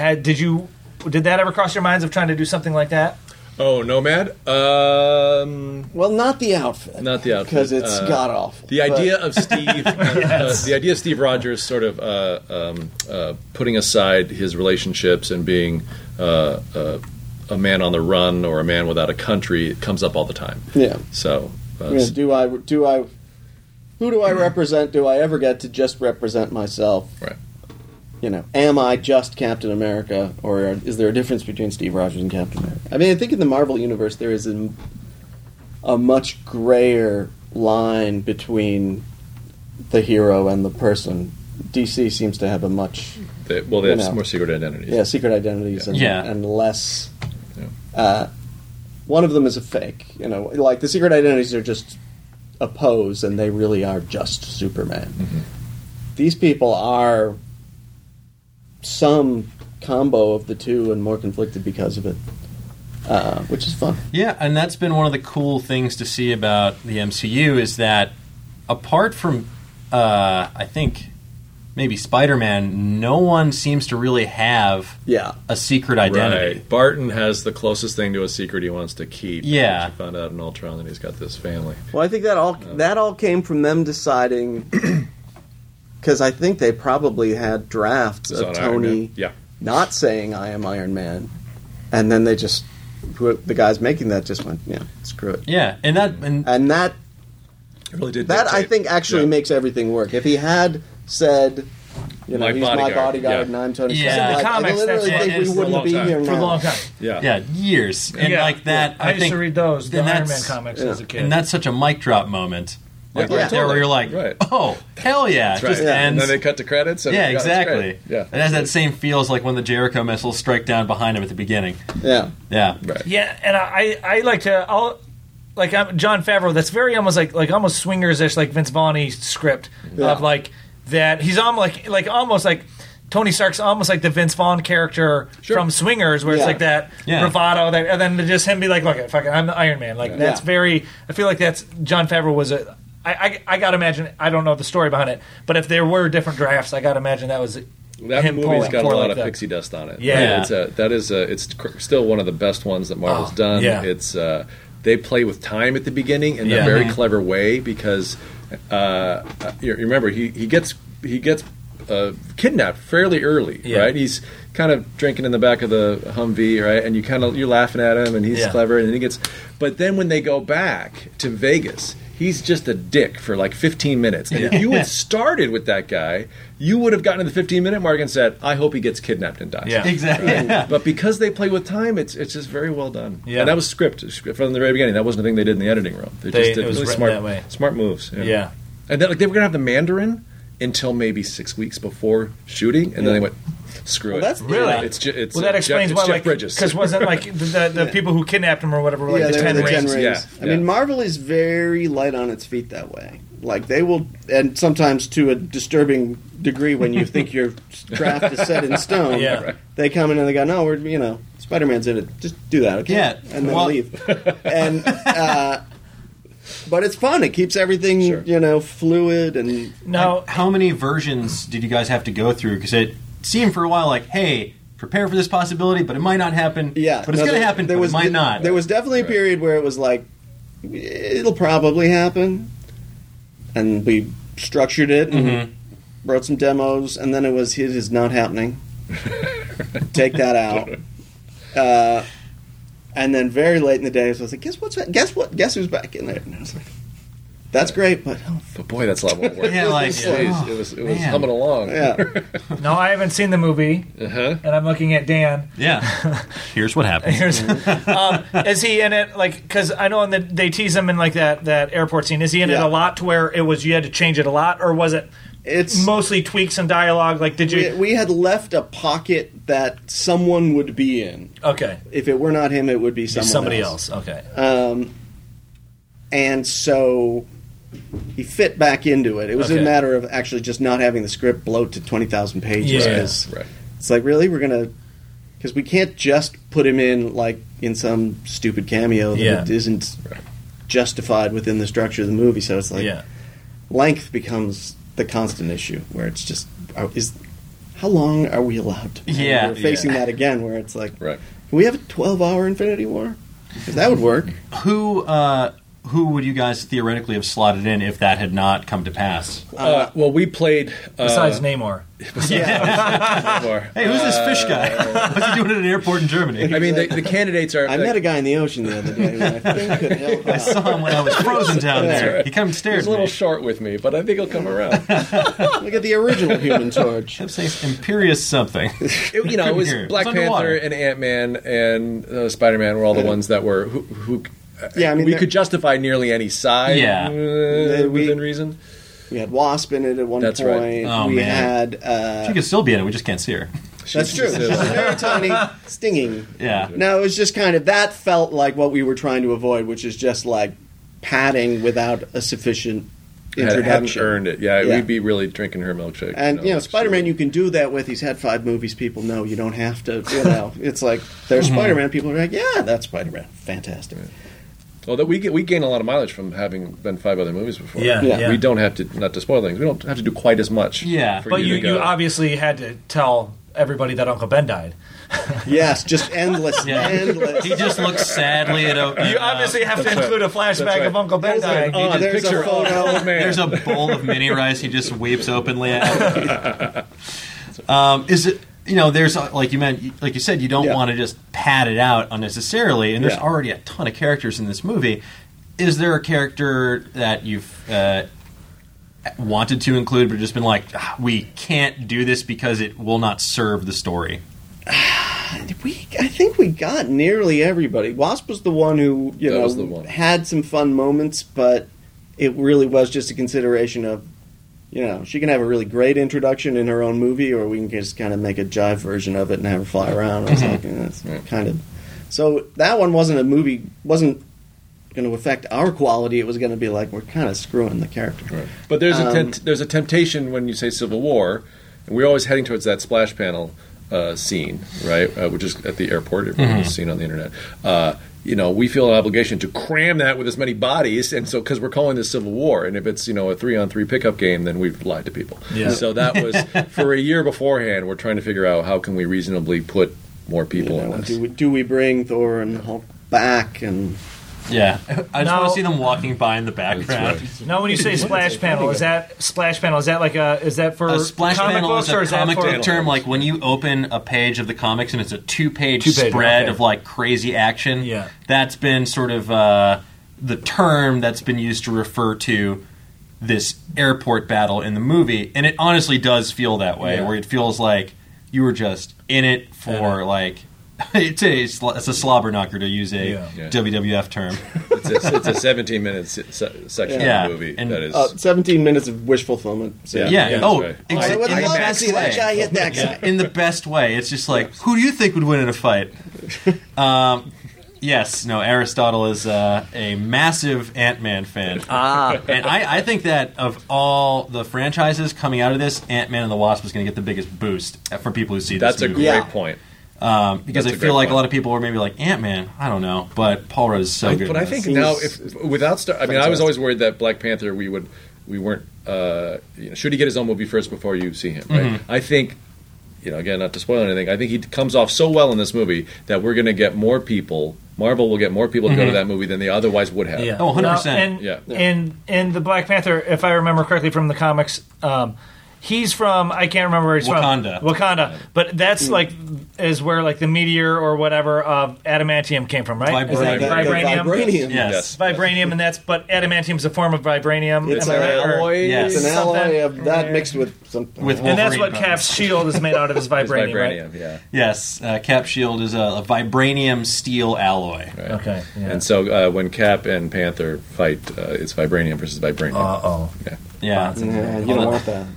Did that ever cross your minds of trying to do something like that? Oh, Nomad? Well, not the outfit. Not the outfit. Because it's god awful. The idea of Steve, the idea of Steve Rogers sort of putting aside his relationships and being a man on the run or a man without a country, it comes up all the time. Yeah. So, who do I represent? Do I ever get to just represent myself? right. Am I just Captain America, or is there a difference between Steve Rogers and Captain America? I mean, I think in the Marvel universe there is a much grayer line between the hero and the person. DC seems to have a much They have more secret identities. secret identities and less. One of them is a fake. Like the secret identities are just a pose, and they really are just Superman. Mm-hmm. These people are some combo of the two and more conflicted because of it, which is fun. Yeah, and that's been one of the cool things to see about the MCU is that apart from, I think, maybe Spider-Man, no one seems to really have a secret identity. Right. Barton has the closest thing to a secret he wants to keep. Yeah. Which he found out in Ultron that he's got this family. Well, I think that all came from them deciding because I think they probably had drafts It's of on Iron Tony Man. Yeah. not saying "I am Iron Man," and then they just the guys making that just went, "Yeah, screw it." Yeah, and that It really did. I dictate. think actually Yeah. makes everything work. If he had said, "You know, My he's my bodyguard, bodyguard, yeah. and I'm Tony," Yeah. Stark, In the like, comics, I literally that's- think we it's for a wouldn't long be time. here For a now. long time. Yeah. years, and like that. I used think to read those, the and Iron Man that's- comics, yeah. as a kid. and that's such a mic drop moment. Like Yeah, right there, where totally. you're like, Right. "Oh, hell yeah!" That's right. Just Yeah. And ends. then they cut to credits. And Yeah, it's exactly. great. Yeah. It has that same feels like when the Jericho missiles strike down behind him at the beginning. Yeah, Yeah. Right. Yeah, and I like to. I'm John Favreau. That's very almost like almost swingers-ish, like Vince Vaughn script of like that. He's almost like almost like Tony Stark's almost like the Vince Vaughn character Sure. from Swingers, where it's Yeah. like that Yeah. bravado, that, and then just him be like, "Look, fuck it, I'm the Iron Man." Like that's Yeah. very. I feel like that's John Favreau was a. I gotta imagine. I don't know the story behind it, but if there were different drafts, I gotta imagine that was That him movie's pulling got a for lot like of that. pixie dust on it. Yeah. It's still one of the best ones that Marvel's Oh, done. yeah. It's they play with time at the beginning in Yeah. a very Mhm. clever way because you remember he gets kidnapped fairly early, Yeah. right? He's kind of drinking in the back of the Humvee, right? And you're laughing at him, and he's Yeah. clever, and then he gets. But then when they go back to Vegas, he's just a dick for like 15 minutes. And if you had started with that guy, you would have gotten to the 15-minute mark and said, "I hope he gets kidnapped and dies." Yeah. Exactly. But because they play with time, it's just very well done. Yeah. And that was script from the very beginning. That wasn't a thing they did in the editing room. They just did it was really written smart, that way. smart moves. Yeah. And then, like, they were going to have the Mandarin until maybe 6 weeks before shooting, and then they went, "Screw well, it." that's Really? It's Well, that explains Jeff, why, it's Jeff like, Bridges. because wasn't like the people who kidnapped him or whatever were like yeah, the they're 10 the rings. 10 rings. Yeah, I mean, yeah. Marvel is very light on its feet that way. Like they will, and sometimes to a disturbing degree when you think your draft is set in stone. Yeah. Right. They come in and they go, "No, we're Spider-Man's in it. Just do that, okay?" Yeah, and then well- leave. And but it's fun. It keeps everything Sure. fluid and No, How many versions did you guys have to go through? Because it seemed for a while like, hey, prepare for this possibility, but it might not happen. yeah, But it's no, going to there- happen, there but was, it might not. There was definitely a period where it was like, it'll probably happen, and we structured it and Mm-hmm. wrote some demos, and then it is not happening. Take that out. And then very late in the day, so I was like, guess who's back in there? And I was like, that's great, but But boy, that's a lot more work. Yeah, like, Jeez, oh, it was man. humming along. yeah. no, I haven't seen the movie, Uh-huh. and I'm looking at Dan. Yeah. Here's what happens. Here's, is he in it? Like, because I know they tease him in like that airport scene. Is he in it Yeah. a lot to where it was you had to change it a lot, or was it It's mostly tweaks and dialogue? Like, did you? we had left a pocket that someone would be in. Okay, If it were not him, it would be somebody else. Okay, And so he fit back into it. It was Okay. a matter of actually just not having the script bloat to 20,000 pages. Yeah. 'Cause Right. it's like, really? We're going to... Because we can't just put him in, like, in some stupid cameo that Yeah. isn't justified within the structure of the movie. So it's like, yeah. length becomes the constant issue, where it's just... how long are we allowed to... Yeah. We're facing Yeah. that again, where it's like, Right. can we have a 12-hour Infinity War? Because that would work. Who would you guys theoretically have slotted in if that had not come to pass? Well, we played... Besides Namor, more. Hey, who's this fish guy? What's he doing at an airport in Germany? I mean, the candidates are... I met a guy in the ocean the other day who I think could help I out. saw him when I was frozen down there. He came and stared He's at a little me. short with me, but I think he'll come around. Look at the original Human Torch. Kept saying Imperious something. It was Here. Black It's underwater. Panther and Ant-Man and Spider-Man were all the ones that were... who Yeah, I mean, we they're- could justify nearly any side Yeah. within reason. We had Wasp in it at one That's point. right. Oh, we man. had. She could still be in it. We just can't see her. That's true. She's very tiny, stinging. Yeah. No, it was just kind of that felt like what we were trying to avoid, which is just like padding without a sufficient Hadn't introduction. earned it. Yeah, Yeah. we'd be really drinking her milkshake. And No, Spider-Man, you can do that with. He's had 5 movies. People know you don't have to. It's like there's Spider-Man. People are like, yeah, that's Spider-Man. Fantastic. Well, that we gain a lot of mileage from having done 5 other movies before. Yeah, Yeah. yeah. We don't have to, not to spoil things, we don't have to do quite as much. Yeah, for But you you to go. obviously had to tell everybody that Uncle Ben died. Yes, just endless, Yeah. endless. He just looks sadly at a. You obviously have to include a flashback right. of Uncle Ben dying. Oh, there's a photo. There's a bowl of mini rice he just weeps openly at. Is it? There's like you said, you don't Yeah. want to just pad it out unnecessarily, and there's Yeah. already a ton of characters in this movie. Is there a character that you've wanted to include, but just been like, we can't do this because it will not serve the story? I think we got nearly everybody. Wasp was the one who was the one. had some fun moments, but it really was just a consideration of she can have a really great introduction in her own movie, or we can just kind of make a jive version of it and have her fly around. I was like, that's kind of. So that one wasn't going to affect our quality. It was going to be like we're kind of screwing the character. Right. But there's a temptation when you say Civil War, and we're always heading towards that splash panel scene, right? Which is at the airport. Everyone's seen on the internet. We feel an obligation to cram that with as many bodies, and so because we're calling this Civil War, and if it's a 3-on-3 pickup game, then we've lied to people. Yeah. So that was for a year beforehand. We're trying to figure out how can we reasonably put more people in this. Do we bring Thor and Hulk back and? Yeah, I just No. want to see them walking by in the background. Now, when you say splash panel, is that like is that for A splash comic panel books, is or a is that comic for book term. Like when you open a page of the comics and it's a two-page Two-page, spread okay. of like crazy action. Yeah. That's been sort of the term that's been used to refer to this airport battle in the movie, and it honestly does feel that way, where it feels like you were just in it for like. It's a slobber knocker, to use a WWF term. It's a 17-minute section Yeah. of the movie And- that is. 17 minutes of wish fulfillment. Yeah. Yeah. that's Oh, right. I would in the love to best see that way. guy hit that guy. In the best way. It's just like, who do you think would win in a fight? Yes, no, Aristotle is a massive Ant-Man fan. And I think that of all the franchises coming out of this, Ant-Man and the Wasp is going to get the biggest boost for people who see That's this a movie. great Yeah. point. Because that's I a feel great like a point. lot of people were maybe like, Ant-Man, I don't know. But Paul Rudd is so good. But I in think this. now, if without Star, I mean, I was always worried that Black Panther we weren't. Should he get his own movie first before you see him? Right? I think, again, not to spoil anything. I think he comes off so well in this movie that we're going to get more people. Marvel will get more people to go to that movie than they otherwise would have. Yeah. Oh, 100%. And, Yeah. and the Black Panther, if I remember correctly from the comics, he's from, I can't remember where he's Wakanda. from. Wakanda. But that's is where like the meteor or whatever of adamantium came from, right? Is that Vibranium. vibranium? Yes. Vibranium, and but adamantium's a form of vibranium. It's Am I an right? Or- alloy. Yes. It's an alloy Something. of that mixed with something. With And that's what Wolverine Cap's shield is made out of, is It's vibranium, right? vibranium, yeah. Yes, Cap Shield is a vibranium steel alloy. Right. Okay. Yeah. And so when Cap and Panther fight, it's vibranium versus vibranium. Uh-oh. Yeah. Yeah. Yeah, you don't want that.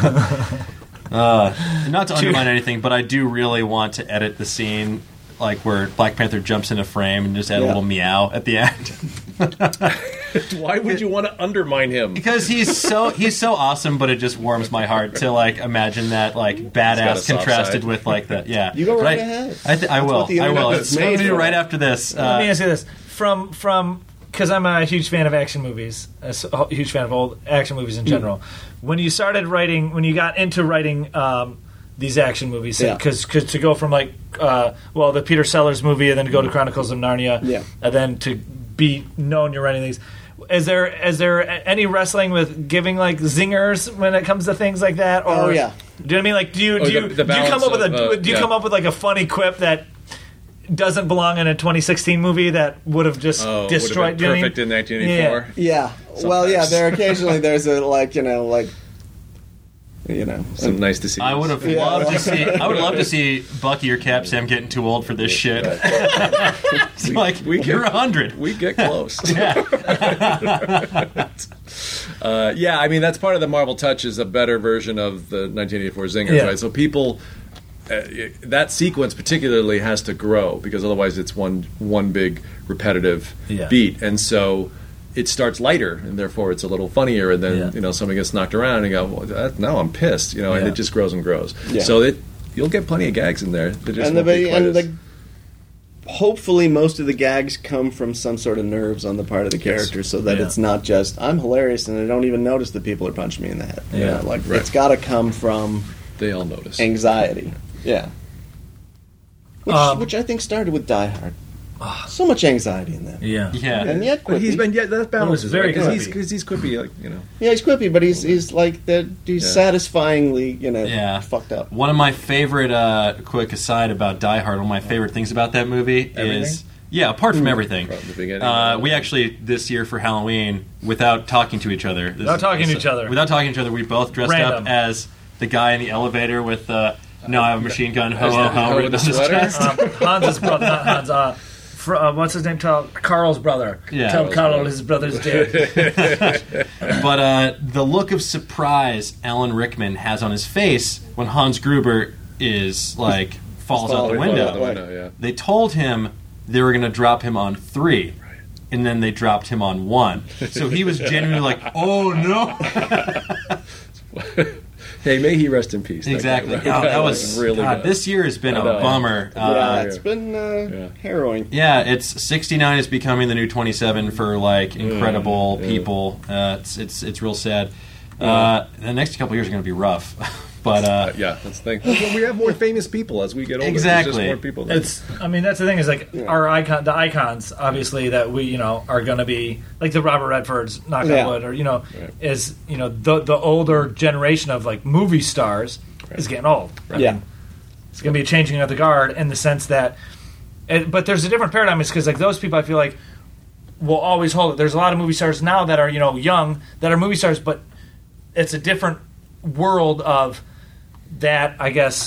Not to undermine anything, but I do really want to edit the scene like where Black Panther jumps in a frame and just add a little meow at the end. Why would you want to undermine him? Because he's so awesome, but it just warms my heart to like imagine that like got a badass soft contrasted side. with like that. Yeah, You go But right ahead. I will. what the I will. internet It's is what I'm made gonna do for. right after this. Let me ask you this: from because I'm a huge fan of action movies, a huge fan of old action movies in general. When you started writing, when you got into writing these action movies, Yeah. because to go from like the Peter Sellers movie and then to go to Chronicles of Narnia, Yeah. and then to be known you're writing these. Is there any wrestling with giving like zingers when it comes to things like that? Or, Oh, yeah. Do you know what I mean? Like, do you the come balance up with of, do you come up with like a funny quip that doesn't belong in a 2016 movie that would have just destroyed? Would Do you know have been what I perfect mean? in 1984. Yeah. Well, yeah. There occasionally there's a Some nice to see. I would have loved to see. I would love to see Bucky or Cap Sam getting too old for this shit. It's like you're 100. We get close. I mean that's part of the Marvel touch is a better version of the 1984 zingers, Yeah. right? So people, that sequence particularly has to grow because otherwise it's one big repetitive beat, and so it starts lighter and therefore it's a little funnier, and then somebody gets knocked around and you go, well, now I'm pissed, and it just grows and grows. Yeah. So you'll get plenty of gags in there. They just And won't be quite as- hopefully most of the gags come from some sort of nerves on the part of the character, so that it's not just I'm hilarious and I don't even notice that people are punching me in the head. You know, Right. it's got to come from they all notice. anxiety. Yeah. Which I think started with Die Hard. So much anxiety in that. Yeah. Yeah. And yet But quippy. he's been that balances very because quippy. he's quippy, like, Yeah, he's quippy, but he's like that. He's satisfyingly, Yeah. fucked up. One of my favorite, quick aside about Die Hard, one of my favorite things about that movie is, apart from everything, From the beginning. we actually, this year for Halloween, without talking to each other, Without talking to each other, we both dressed Random. up as the guy in the elevator with, no, I have a machine gun, ho, ho, ho, with written the on his sweater? chest. Hans's brother, not Hans. What's his name? Carl's brother. Yeah. Tell Carl his brother's dead. But the look of surprise Alan Rickman has on his face when Hans Gruber is like falls out the window. Yeah. They told him they were going to drop him on 3, and then they dropped him on 1. So he was genuinely like, "Oh no!" Hey, may he rest in peace. Exactly. That guy. That was really God, good. this year has been a I know. bummer. It's been harrowing. Yeah, it's 69 is becoming the new 27 for like incredible people. It's real sad. The next couple years are going to be rough, but Yeah, that's the thing. Well, we have more famous people as we get older. Exactly. There's just more people. That's the thing is like our the icons, obviously that we are going to be like the Robert Redfords, knock on wood, or is the older generation of like movie stars is getting old. I mean, it's going to be a changing of the guard in the sense that, but there's a different paradigm. It's because like those people, I feel like will always hold it. There's a lot of movie stars now that are young that are movie stars, but it's a different world of that, I guess,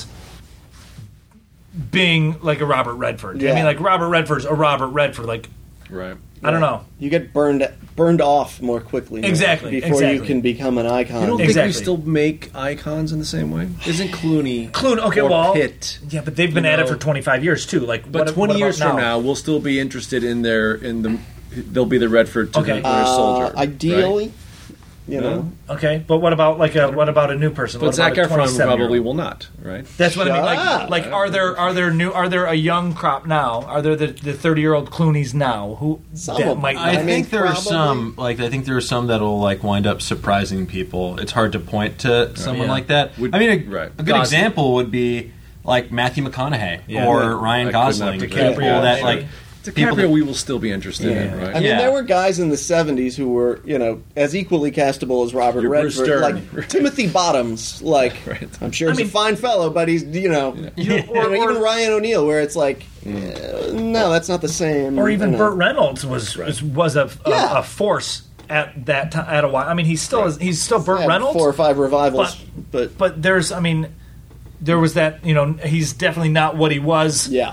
being like a Robert Redford. Yeah. I mean, like Robert Redford's a Robert Redford. Like, right. I don't know. You get burned off more quickly. now Exactly, Before you exactly. can become an icon. You don't Exactly. think we still make icons in the same way? Isn't Clooney? Okay, or well, Pitt? yeah, but they've been at it for 25 years too. Like, But what 20 about years from now, we'll still be interested in they'll be the Redford to the Okay. Winter Soldier. Ideally, right? you know. Okay, but what about a new person? But What Zac about a Efron 27-year-old? probably will not, right? That's what I mean. Shut Like, are there a young crop now? Are there the 30-year-old Clooney's now who Some that of might? them. I I mean, think there are probably. some I think there are some that'll like wind up surprising people. It's hard to point to someone Yeah. like that. Would- I mean, right. a good Gosling. example would be like Matthew McConaughey Yeah. or Yeah. Ryan I could not Gosling. pick People DiCaprio, that maybe. like people DiCaprio that- we will still be interested in, Yeah. right? I mean, Yeah. there were guys in the 70s who were, as equally castable as Robert Your Bruce Redford. Stern. Like Timothy Bottoms. Like, Right. I'm sure he's a fine fellow, but he's, even Ryan O'Neal, where it's like, no, that's not the same. Or even you know. Burt Reynolds was a force at that time at a while. I mean, he's still Burt Had Reynolds. 4 or 5 revivals, but But there was that he's definitely not what he was. yeah.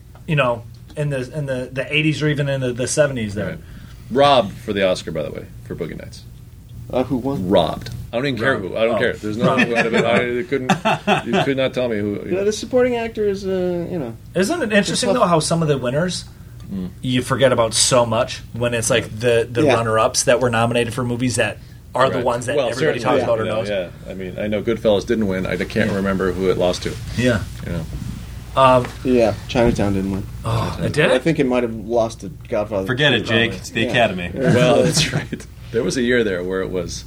In the 80s or even in the 70s there. Right. Robbed for the Oscar, by the way, for Boogie Nights. Who won? Robbed. I don't even care who. I don't care. There's no who out of it. You could not tell me who. The supporting actor is, Isn't it interesting though how some of the winners you forget about so much when it's like the runner-ups that were nominated for movies that are the Right. ones that Well, everybody certainly, talks about or you know, knows. Yeah, I mean, I know Goodfellas didn't win. I can't remember who it lost to. Yeah. You know, Yeah, Chinatown didn't win. It did? I think it might have lost to Godfather. Forget it, 2. Jake. It's the Yeah. Academy. well, that's right. There was a year there where it was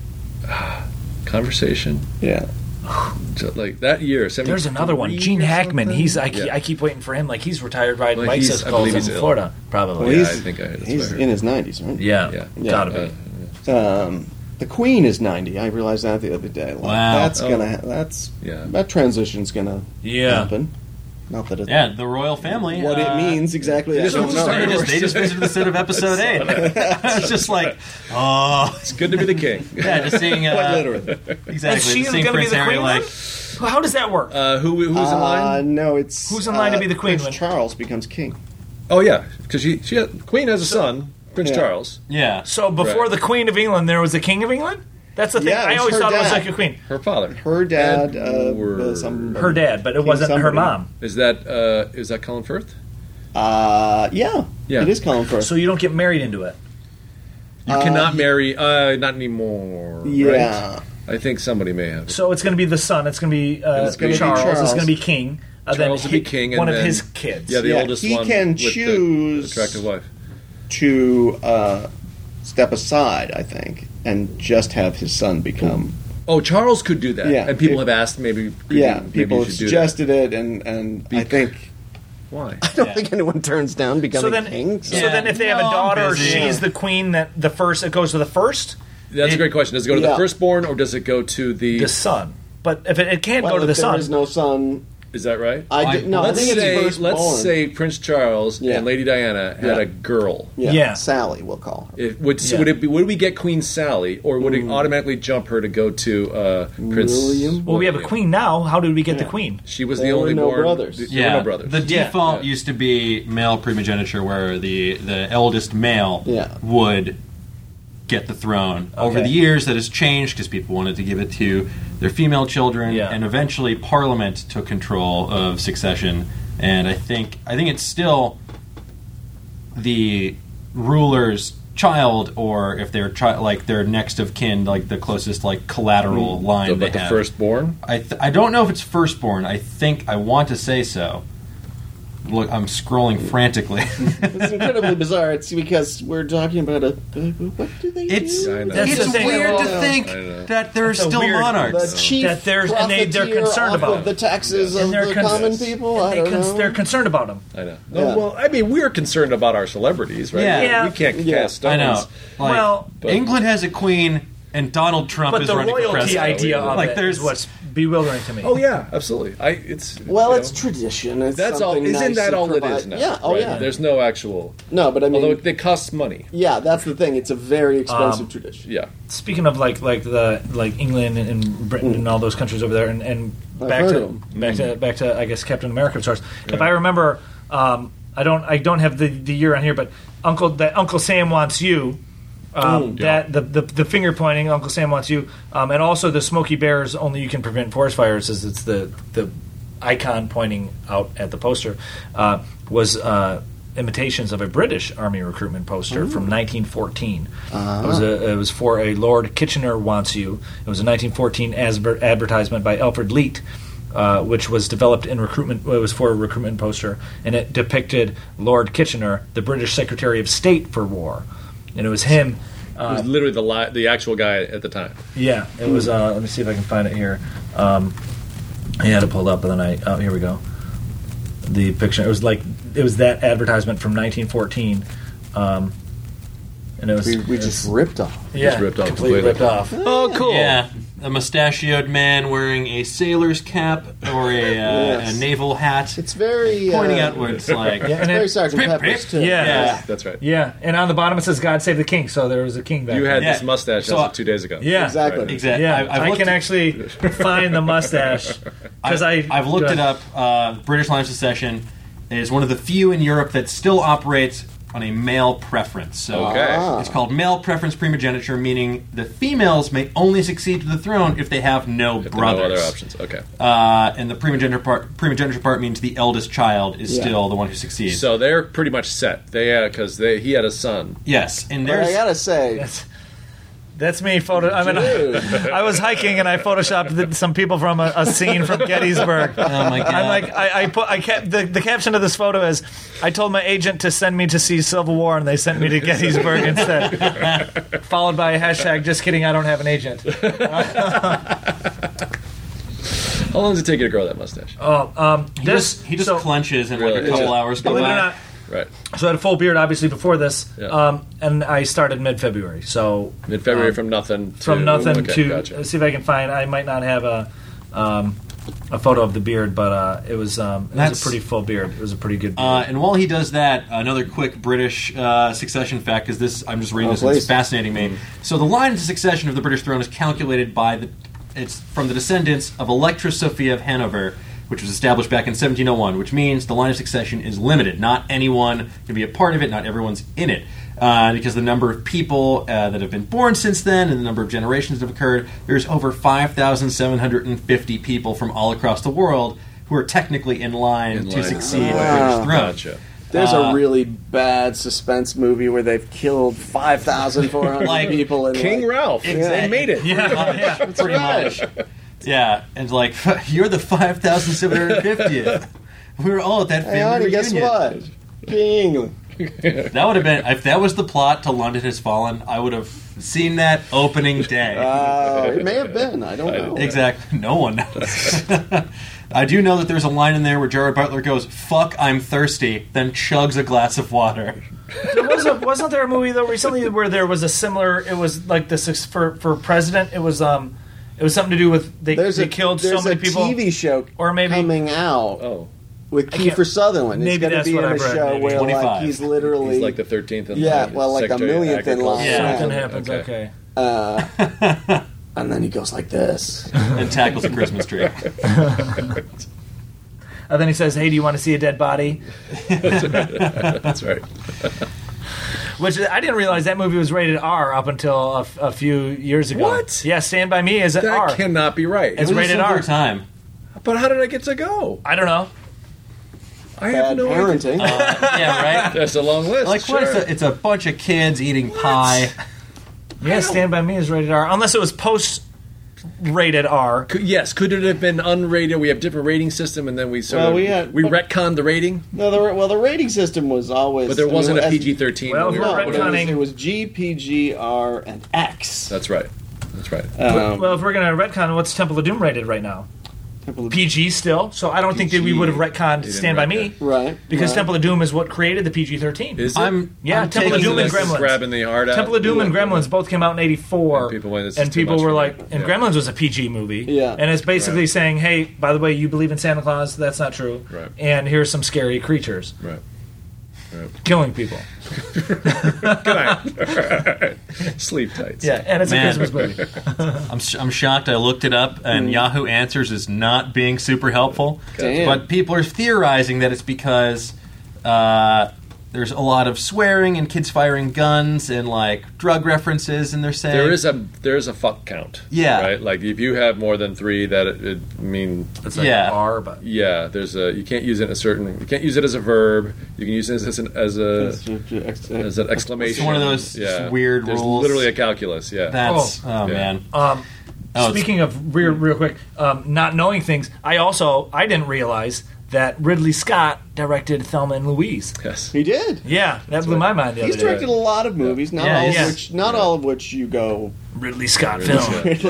Conversation. Yeah. So, like that year. There's another one. 73 Gene or Hackman. something? I keep waiting for him. Like he's retired riding Well, I bicycles believe in he's ill. Florida, probably. Well, Yeah, he's, I think that's he's what I heard. in his 90s, right? yeah, Yeah. gotta be. The Queen is 90. I realized that the other day. Like, Wow. That's gonna. That's Yeah. that transition's gonna happen. Not that it's Yeah, the royal family. what it means exactly. I just don't don't know. start They just visited the set of episode 8. It's just like, It's good to be the king. yeah, just seeing Quite literally. exactly. Is she just seeing going to be Prince the Harry queen? like. Well, how does that work? Who's in line? No, it's Who's in line to be the queen Prince when- Charles becomes king. Oh yeah, because Queen has a son, Prince Yeah. Charles. Yeah. So before Right. the Queen of England, there was a King of England. That's the thing. Yeah, I it's always her thought it was dad. like a queen. Her father. Her dad, Edward. Her dad, but it King wasn't her somebody. mom. Is that Colin Firth? Yeah, Yeah. it is Colin Firth. So you don't get married into it. You cannot marry. Not anymore. Yeah. Right? I think somebody may have. So it's going to be the son. It's going to be, It's gonna be Charles. It's Charles. going to be king. Charles will be king, and one of then- his kids. Yeah, the Yeah, oldest he one. can with choose- the attractive wife. to step aside, I think, and just have his son become Oh, Charles could do that. Yeah. And people have asked maybe people you have should do suggested it, and I think that. Why? I don't think anyone turns down becoming So then, king. so then, if they have a No, daughter, busy. she's the queen. That the first, it goes to the first, That's a great question. Does it go to the Yeah. firstborn or does it go to the... the son. But if it can't well, go to the if there son, is no son. Is that right? I Let's think it's firstborn. let's say Prince Charles Yeah. and Lady Diana had Yeah. a girl. Yeah. Sally, we'll call her. Would we get Queen Sally, or would it automatically jump her to go to Prince William? well, we have a queen now. How did we get the queen? She was There the were only no born. brothers. There were no brothers. The default Yeah. used to be male primogeniture, where the eldest male Yeah. would get the throne. Over Okay. the years, that has changed because people wanted to give it to their female children, Yeah. and eventually Parliament took control of succession. And I think it's still the ruler's child, or if they're like their next of kin, like the closest like collateral line. But they the have. firstborn? I don't know if it's firstborn. I want to say so. Look, I'm scrolling frantically. It's incredibly bizarre. It's because we're talking about what do they It's do? I know. That's it's the thing. weird to Well, think I know. that there are That's a still weird- The monarchs. chief That there's- and they're profiteer concerned off about of the taxes of And they're the con- common people. I don't know. They're concerned about him. I know. Yeah. No, well, I mean, we're concerned about our celebrities, right? Yeah. We can't Yeah. cast I stones. know. Like, Well, but- England has a queen, and Donald Trump but is the running for royalty president. idea of Like, it there's is what's bewildering to me. Oh yeah, absolutely. It's Tradition. It's that's all. something Isn't nice that to all it provide. is now? Yeah. Oh Right? yeah. There's no actual. No, but I mean, Although it costs money. yeah, that's the thing. It's a very expensive tradition. Yeah. Speaking of like England and Britain and all those countries over there, and I've back heard to of 'em. back to I guess Captain America of sorts. If I remember, I don't have the year on here, but Uncle Sam Wants You. That the finger pointing, Uncle Sam Wants You, and also the Smokey Bears Only You Can Prevent Forest Fires, as it's the icon pointing out at the poster, was imitations of a British Army recruitment poster from 1914. It was for a Lord Kitchener Wants You. It was a 1914 advertisement by Alfred Leet. Which was developed in recruitment. It was for a recruitment poster, and it depicted Lord Kitchener, the British Secretary of State for War, and it was him. It was literally the actual guy at the time. Yeah, it was. Let me see if I can find it here. I had it pulled up, but then here we go. The picture. It was that advertisement from 1914, and it was. We just ripped off. yeah, just ripped off completely completely. ripped off. Oh, cool. Yeah, a mustachioed man wearing a sailor's cap or Yes. a naval hat, It's very pointing outwards like. Yeah, It's and very it, Sergeant Pip, Pepper's pip. too. yeah, That's right. yeah, and on the bottom it says "God Save the King," so there was a king back. You had Yeah. this mustache So- as of 2 days ago. Yeah. Exactly. Right. Exactly. Yeah, I've I looked can at- actually find the mustache because I've looked it up. British Line of Succession is one of the few in Europe that still operates on a male preference. So Okay. it's called male preference primogeniture, meaning the females may only succeed to the throne if they have no If there are brothers. no other options. Okay. And the primogeniture part means the eldest child is Yeah. still the one who succeeds. So they're pretty much set. Because he had a son. yes, and But I there's gotta say, That's me. I was hiking and I photoshopped some people from a scene from Gettysburg. oh my god. I'm like, I kept the caption of this photo is, I told my agent to send me to see Civil War, and they sent me to Gettysburg instead. Followed by a hashtag, just kidding, I don't have an agent. How long does it take you to grow that mustache? he just clenches and like Really? a couple Yeah. hours go Believe it or by. not, Right. so I had a full beard obviously before this, Yeah. and I started mid-February. So Mid-February from nothing to... from nothing okay, to Gotcha. let's see if I can find. I might not have a photo of the beard, but it was a pretty full beard. It was a pretty good beard. And while he does that, another quick British succession fact, because this I'm just reading Oh, this and it's please. fascinating me. So the line of succession of the British throne is calculated by it's from the descendants of Electra Sophia of Hanover, which was established back in 1701, which means the line of succession is limited. Not anyone can be a part of it. Not everyone's in it. Because the number of people that have been born since then and the number of generations that have occurred, there's over 5,750 people from all across the world who are technically in line to succeed in the British throne. Gotcha. there's a really bad suspense movie where they've killed 5,400 Like people. In King like, Ralph. They made it. yeah. Pretty much. Yeah, and like, you're the 5,750th. We were all at that Hey, family honey, reunion. guess what? King England. That would have been, if that was the plot to London Has Fallen, I would have seen that opening day. It may have been. I don't know. Exactly. No one knows. I do know that there's a line in there where Gerard Butler goes, "Fuck, I'm thirsty," then chugs a glass of water. Wasn't there a movie though recently where there was a similar? It was like this for president. It was something to do with they killed so many people. There's a TV show or maybe coming out. Oh. With Kiefer Sutherland. Maybe it's going to be in a show where 25. like he's literally... He's like the 13th. like a millionth in line. Yeah. something happens. Okay. And then he goes like this. And tackles a Christmas tree. And then he says, "Hey, do you want to see a dead body?" That's right. Which I didn't realize that movie was rated R up until a few years ago. What? Yeah, Stand By Me is an R. That cannot be right. It's rated R. Time. But how did I get to go? I don't know. I have Bad no idea. parenting. Yeah, right? That's a long list. Like, sure. what is it's a bunch of kids eating pie. Yeah, Stand By Me is rated R. Unless it was post-rated R. Could it have been unrated? We have different rating system, and then we retconned the rating. No, the rating system was always... But there wasn't a PG-13. Well, No, we're but retconning. it was G, PG, R, and X. That's right. Well, if we're going to retcon, what's Temple of Doom rated right now? PG still, so I don't think that we would have retconned Stand By Me. Right. Because right. Temple of Doom is what created the PG-13. Is it? I'm Temple of Doom and Gremlins. Grabbing the heart out. Temple of Doom and Gremlins both came out in '84, And people went, "This is and too people much were for like, me." and Yeah. Gremlins was a PG movie, Yeah. and it's basically Right. saying, hey, by the way, you believe in Santa Claus? That's not true, Right. and here's some scary creatures Right. killing people. Good night. Sleep tight. Yeah, and it's Man. a Christmas movie. I'm shocked. I looked it up, and Yahoo Answers is not being super helpful. Damn. But people are theorizing that it's because there's a lot of swearing and kids firing guns and like drug references, and they're saying There is a fuck count. Yeah. Right. Like if you have more than 3, that It's like Yeah. R, but there's you can't use it in a certain. You can't use it as a verb. You can use it as an exclamation. It's one of those weird There's rules. literally a calculus. Yeah. that's Yeah. man. speaking of real quick, not knowing things, I didn't realize that Ridley Scott directed Thelma and Louise. Yes. He did. Yeah, that blew my mind the He's other day. directed a lot of movies, not Yeah, all of which you go... Ridley Scott film.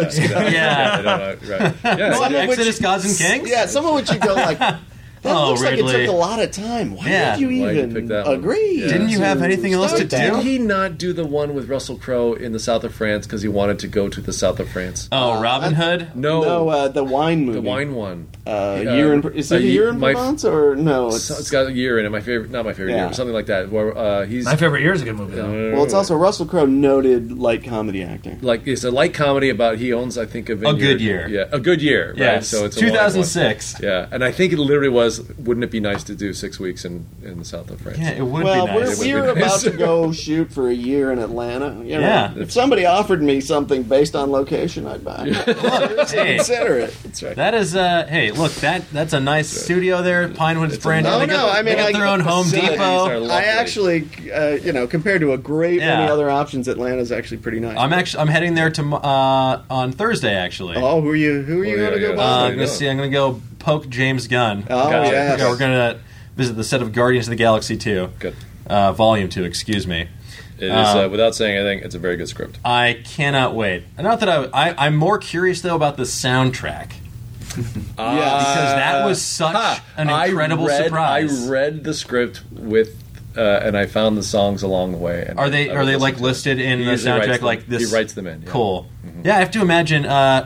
Yeah. Right. Yeah. Some of which- Exodus, Gods and Kings. Yeah, some of which you go like... That Oh, looks like it Ridley. took a lot of time. Why Yeah. did you Why'd you even pick that one? agree? Yeah. Didn't you have anything else to start do? that? Did he not do the one with Russell Crowe in the south of France because he wanted to go to the south of France? Oh, Robin Hood. No, the wine movie. the wine one. Year in, is it a year in Provence or no? It's got a year in it. My favorite, not my favorite Yeah. year, but something like that. Where he's My favorite year is a good movie, though. Well, it's also Russell Crowe, noted light comedy actor. like it's a light comedy about he owns I think a vineyard. Good Year. Yeah, a good year. Right? Yes. So it's a long one. 2006. Yeah, and I think it literally was. Wouldn't it be nice to do 6 weeks in the south of France? Yeah, it would Well, be nice. we're It would be about nice. to go shoot for a year in Atlanta. You know, Yeah. if somebody offered me something based on location, I'd Hey. consider it. That's right. That is, hey, look, that's a nice studio there, Pinewood Springs. Oh, They no, got- I mean, they got like, their own Home facilities are Depot. lovely. I actually, compared to a great Yeah. many other options, Atlanta's actually pretty nice. I'm heading there to on Thursday actually. Oh, who are you going to yeah, go yeah. by? I'm gonna go poke James Gunn. Oh, Gotcha. yes. Yeah, we're gonna visit the set of Guardians of the Galaxy 2, Good. Volume 2. Excuse me. It is without saying anything. It's a very good script. I cannot wait. Not that I'm more curious though about the soundtrack. Because that was such an incredible surprise. I read the script with, and I found the songs along the way. And Are they I would listen like to listed in He the usually writes soundtrack them. like this? He writes them in. Yeah. Cool. Yeah, I have to imagine.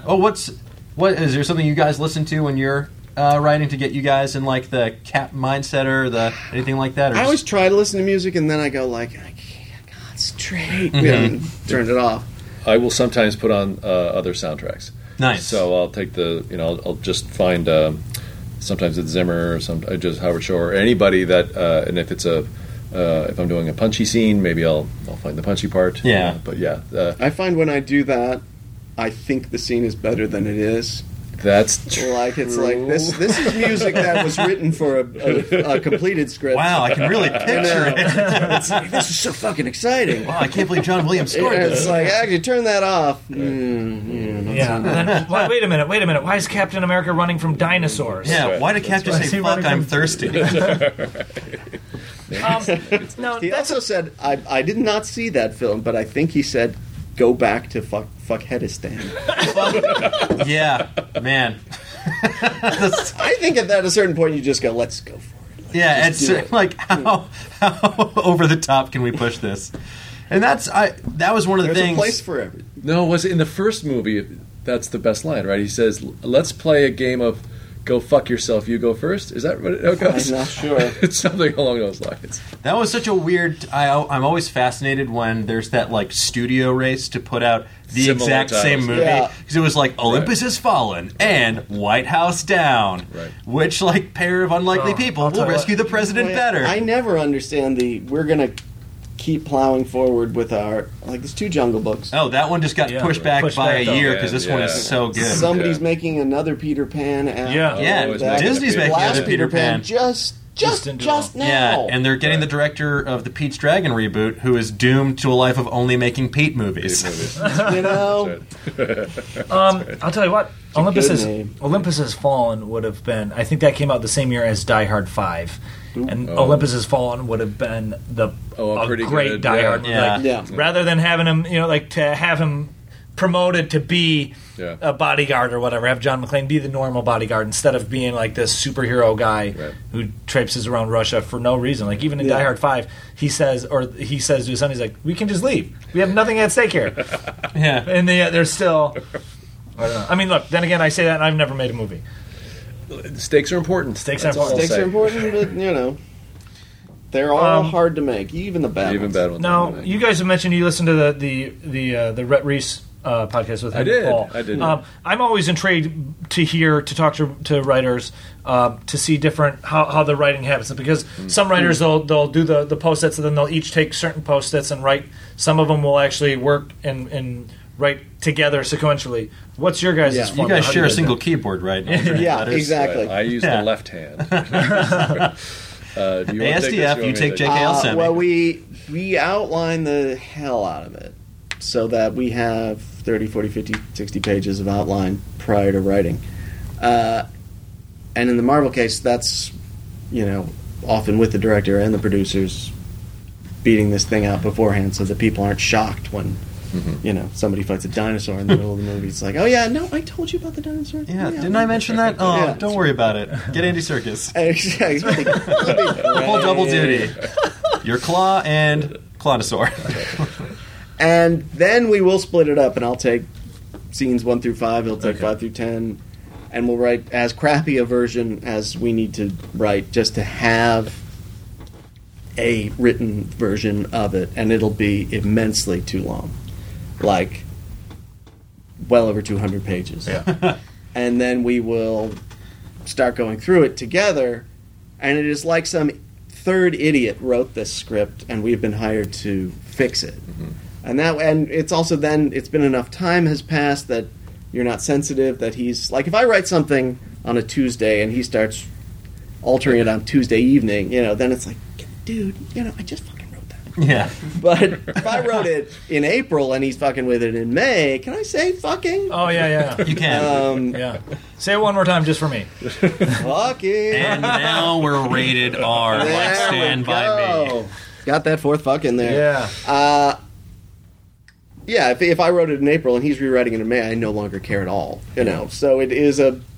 What is there something you guys listen to when you're writing to get you guys in like the Cap mindset or the anything like that? Or I just- always try to listen to music, and then I go like, I can't concentrate. And turn it off. I will sometimes put on other soundtracks. Nice. So I'll take I'll just find. Sometimes it's Zimmer, or just Howard Shore, or anybody that. And if it's if I'm doing a punchy scene, maybe I'll find the punchy part. Yeah. But yeah, I find when I do that, I think the scene is better than it is. that's true. Like it's like this is music that was written for a completed script. wow, I can really picture it. It's like, this is so fucking exciting. Wow, I can't believe John Williams scored It's this. like, actually, turn that off. Yeah. And then, wait a minute. Why is Captain America running from dinosaurs? Yeah, why did Captain Why is say he "fuck"? running I'm from- thirsty. No, He that's also said, I did not see that film, but I think he said, go back to Fuckheadistan. Yeah, man. I think at a certain point you just go, let's go for it. Yeah, Just it's do it. like how over the top can we push this? And that was one of the There's things. a place for everything. No, was it in the first movie? That's the best line, right? He says, "Let's play a game of go fuck yourself. You go first." Is that what it goes? I'm not sure. It's something along those lines. That was such a weird. I'm always fascinated when there's that like studio race to put out the Similar exact titles. same movie Yeah. because it was like Olympus Has Fallen and White House Down. Right. Which like pair of unlikely people I'll tell will you rescue the president better? I never understand we're going to keep plowing forward with there's 2 Jungle Books. Oh, that one just got Yeah. pushed back Pushed by back, a year though. because this Yeah, one yeah. is so good. Somebody's Yeah. making another Peter Pan. Yeah. Yeah, Oh, it's that- Disney's making last another Peter Pan. just didn't do well. now. Yeah, and they're getting the director of the Pete's Dragon reboot, who is doomed to a life of only making Pete movies. you know, I'll tell you what. Olympus good name. Has Fallen would have been. I think that came out the same year as Die Hard 5, and Olympus Has Fallen would have been a pretty great good, Die yeah. Hard. Yeah. Like, Yeah. Rather than having him, to have him promoted to be Yeah. a bodyguard or whatever, have John McClane be the normal bodyguard instead of being like this superhero guy Right. who traipses around Russia for no reason. Like even in Yeah. Die Hard 5, he says to his son, he's like, "We can just leave. We have nothing at stake here." Yeah. And they're still. I don't know. I mean, look. Then again, I say that, and I've never made a movie. The stakes are important. Stakes That's are all I'll important. Stakes say. are important, but they're all hard to make, even the bad Even ones. bad ones. Now, you guys have mentioned you listened to the Rhett Reese podcast with him. I did. Paul. I did. I'm always intrigued to talk to writers to see different how the writing happens, because some writers they'll do the post-its and then they'll each take certain post-its and write. Some of them will actually work and write together sequentially. What's your guys' Yeah. You formula? guys How do share a do single that? keyboard, right? Yeah, exactly. I use Yeah. the left hand. Do you want to take this, or ASDF, you want me take to JKL semi. Well, we outline the hell out of it so that we have 30, 40, 50, 60 pages of outline prior to writing. And in the Marvel case, that's, often with the director and the producers beating this thing out beforehand so that people aren't shocked when, somebody fights a dinosaur in the middle of the movie. It's like, oh, yeah, no, I told you about the dinosaur. Yeah, didn't I mention that? Oh, Yeah. don't worry about it. Get Andy Serkis. Exactly. Full double duty. Your claw and Clawnosaur. And then we will split it up, and I'll take scenes 1 through 5, he'll take 5 through 10, and we'll write as crappy a version as we need to write just to have a written version of it, and it'll be immensely too long. Like, well over 200 pages. Yeah. And then we will start going through it together, and it is like some third idiot wrote this script, and we've been hired to fix it. And it's also then it's been enough time has passed that you're not sensitive that he's like, if I write something on a Tuesday and he starts altering it on Tuesday evening, then it's like, dude, I just fucking wrote that. Yeah. But if I wrote it in April and he's fucking with it in May, can I say fucking? Oh yeah. You can. Yeah. Say it one more time just for me. Fucking. And now we're rated R, like There Stand we By Me. go. Got that fourth fuck in there. Yeah. Yeah, if I wrote it in April and he's rewriting it in May, I no longer care at all. So it's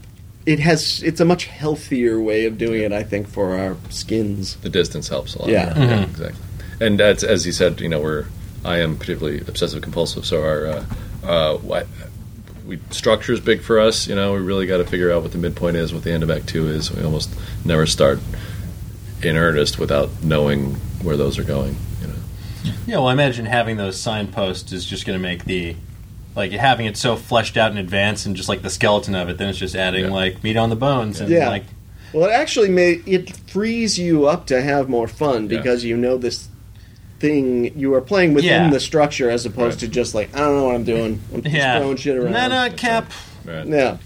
a much healthier way of doing it, I think, for our skins. The distance helps a lot. Yeah. Exactly. And that's, as you said, I am particularly obsessive compulsive, so our structure is big for us. We really got to figure out what the midpoint is, what the end of Act 2 is. We almost never start in earnest without knowing where those are going. Yeah, well, I imagine having those signposts is just going to make having it so fleshed out in advance and just like the skeleton of it, then it's just adding meat on the bones. And Yeah. Well, it actually it frees you up to have more fun because this thing you are playing within the structure as opposed to just like, I don't know what I'm doing. I'm just throwing shit around. Cap. Right. Yeah.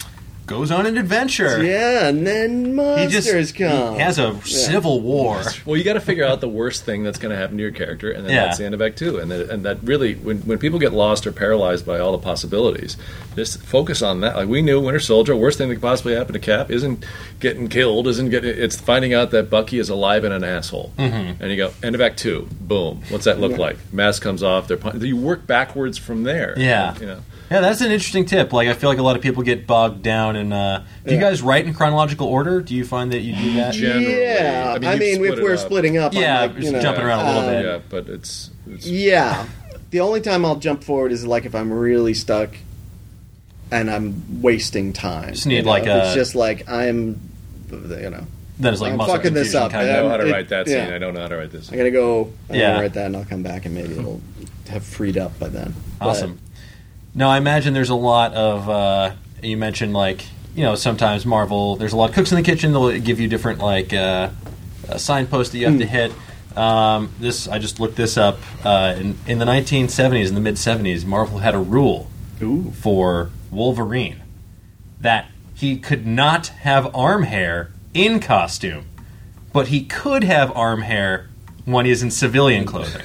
goes on an adventure. Yeah, and then monsters come. He has a civil war. Well, you got to figure out the worst thing that's going to happen to your character, and then Yeah. that's the end of Act 2. And that really, when people get lost or paralyzed by all the possibilities, just focus on that. Like we knew, Winter Soldier, worst thing that could possibly happen to Cap isn't getting killed, it's finding out that Bucky is alive and an asshole. Mm-hmm. And you go, end of Act 2, boom. What's that look like? Mask comes off. You work backwards from there. Yeah. You know. Yeah, that's an interesting tip. Like, I feel like a lot of people get bogged down in... do you guys write in chronological order? Do you find that you do that? Generally. Yeah, I mean, if we're splitting up, Yeah, I'm like, just jumping around a little bit. Yeah, but it's Yeah, the only time I'll jump forward is like if I'm really stuck and I'm wasting time. Just need you know? like It's just like I'm, Then it's like I'm muscle fucking this confusion up. kind I of. know how to It- write that scene. yeah. I don't know how to write this. I gotta go. I'm Yeah. gonna write that, and I'll come back, and maybe it'll have freed up by then. Awesome. Now, I imagine there's a lot of... you mentioned, like, sometimes Marvel... There's a lot of cooks in the kitchen. They'll give you different, like, signposts that you have to hit. I just looked this up. In the 1970s, in the mid-70s, Marvel had a rule for Wolverine that he could not have arm hair in costume, but he could have arm hair when he's in civilian clothing.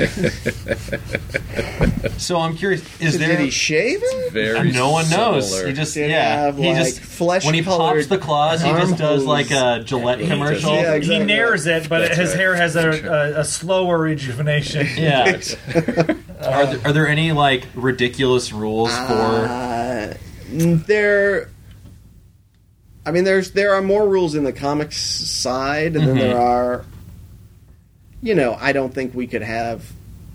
So I'm curious, Did he shave it? Very no one knows. similar. He just Did he yeah. have, he like, just flesh-colored when he pops the claws, he just does like a Gillette commercial. Yeah, He exactly. nares it, but That's his right. hair has a slower rejuvenation. Yeah. Are there any like ridiculous rules for? There are more rules in the comics side than there are. I don't think we could have,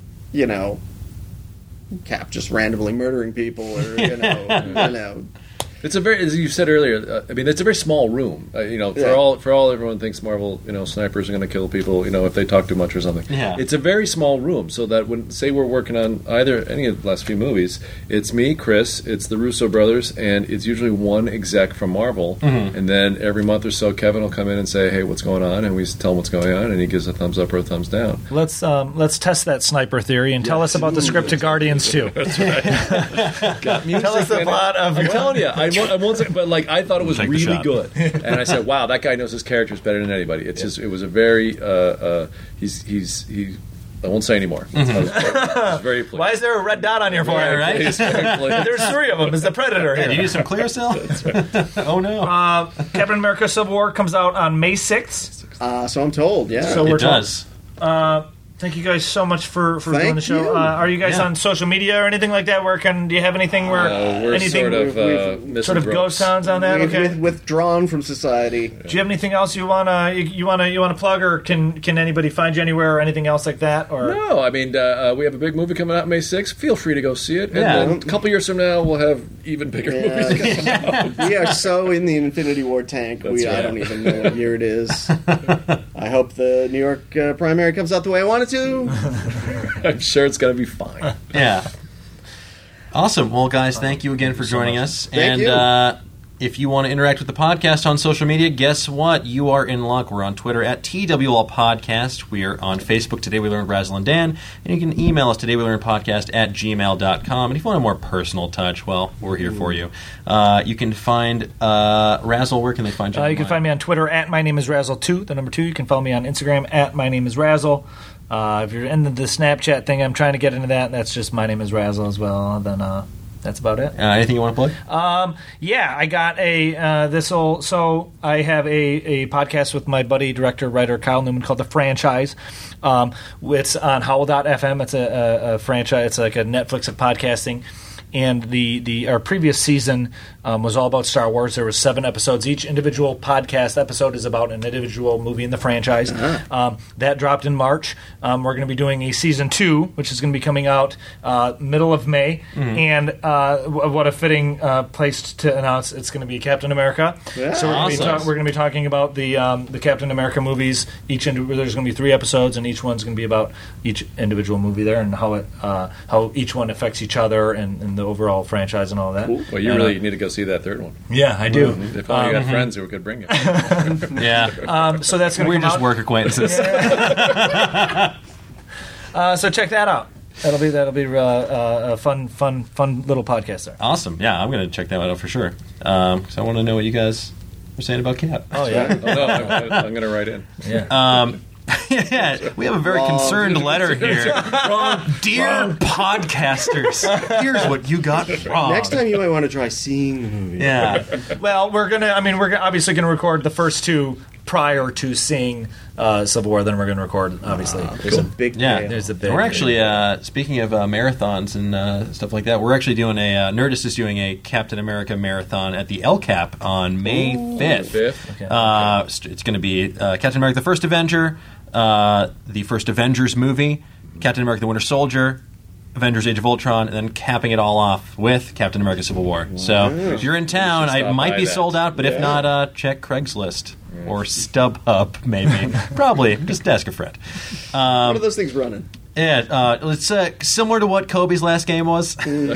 Cap just randomly murdering people, or It's a very, as you said earlier. It's a very small room. For all everyone thinks Marvel, snipers are going to kill people. If they talk too much or something. Yeah. It's a very small room, so that when say we're working on any of the last few movies, it's me, Chris, it's the Russo brothers, and it's usually one exec from Marvel, and then every month or so, Kevin will come in and say, "Hey, what's going on?" and we tell him what's going on, and he gives a thumbs up or a thumbs down. Let's test that sniper theory and tell us about the script to Guardians 2. Tell us the plot of. I'm telling you, I won't say, but like I thought it was Take the really shot. good, and I said, "Wow, that guy knows his characters better than anybody." It's just, it was a very, I won't say anymore. I was very pleased. Why is there a red dot on your forehead? right? Pleased, very pleased. There's 3 of them. Is the Predator Do you here? need some Clearasil? Oh no! Captain America: Civil War comes out on May 6th. So I'm told. Yeah. So we're It does. Thank you guys so much for doing Thank the show. you. Are you guys Yeah. on social media or anything like that? Do you have anything where We're anything sort sort of of ghost towns on that? We've Okay. withdrawn from society. Do you have anything else you wanna plug, or can anybody find you anywhere or anything else like that? Or No, we have a big movie coming out May 6th. Feel free to go see it. And Yeah. then a couple years from now, we'll have even bigger movies coming out. We are so in the Infinity War tank. I right. don't even know what year it is. I hope the New York primary comes out the way I want it to. I'm sure it's going to be fine. Yeah. Awesome. Well, guys, thank you again for joining us. Thank and you. If you want to interact with the podcast on social media, guess what? You are in luck. We're on Twitter at TWL Podcast. We are on Facebook, Today We Learned Razzle and Dan. And you can email us, todayWeLearnedPodcast at gmail.com. And if you want a more personal touch, well, we're here for you. You can find Razzle. Where can they find you? you can find me on Twitter at my name is Razzle2, the number 2. You can follow me on Instagram at my name is Razzle. If you're into the Snapchat thing, I'm trying to get into that. That's just my name is Razzle as well. Then that's about it. Anything you want to plug? Yeah, I got so I have a podcast with my buddy, director, writer Kyle Newman called The Franchise. It's on Howl.fm. It's a franchise. It's like a Netflix of podcasting. And our previous season was all about Star Wars. There were 7 episodes. Each individual podcast episode is about an individual movie in the franchise. That dropped in March. We're going to be doing a season 2, which is going to be coming out middle of May. And what a fitting place to announce it's going to be Captain America. Yeah. So we're going to be talking about the Captain America movies. There's going to be 3 episodes, and each one's going to be about each individual movie there and how each one affects each other and the overall franchise and all that. Cool. Well, you really need to go see that third one. Yeah, I do. If only you got friends who could bring you. Yeah. So that's going to We're come just out. work acquaintances. So check that out. That'll be a fun little podcast there. Awesome. Yeah, I'm going to check that out for sure. So I want to know what you guys were saying about Cap. Oh yeah. No, I'm going to write in. Yeah. Yeah, we have a very concerned letter here. Dear podcasters, here's what you got wrong. Next time you might want to try seeing the movie. Yeah. Well, we're obviously gonna record the first two prior to seeing Civil War. Then we're gonna record obviously. There's a big Yeah, deal. There's a big. We're actually speaking of marathons and stuff like that. We're actually doing Nerdist is doing a Captain America marathon at the El Cap on May 5th. Okay. It's going to be Captain America: The First Avenger, the first Avengers movie, Captain America: The Winter Soldier, Avengers: Age of Ultron, and then capping it all off with Captain America: Civil War. So if you're in town, should I stop might by be that. sold out, but if not, check Craigslist. Or StubHub, maybe. Probably. Just ask a friend. What are those things running? Yeah, it's similar to what Kobe's last game was.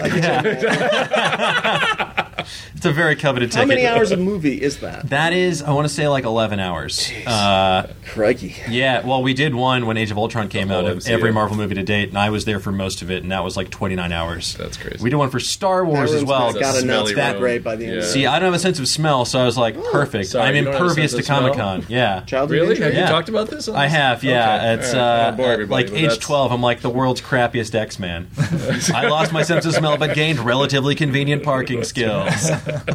It's a very coveted ticket. How many hours of movie is that? That is, I want to say, like 11 hours. Crikey. Yeah, well, we did one when Age of Ultron came out whole of MCU. every Marvel movie to date, and I was there for most of it, and that was like 29 hours. That's crazy. We did one for Star Wars as well. Got a nuts Smelly fat room. ray by the end. Yeah. of See, I don't have a sense of smell, so I was like, perfect. Sorry, I'm you don't have a impervious to sense of smell? Comic-Con. Yeah. Childhood Really? injury? Have you Yeah. talked about this? I have, yeah. Okay. It's All right. I won't bore everybody, like but age that's- 12. I'm like the world's crappiest X-Man. I lost my sense of smell, but gained relatively convenient parking skills.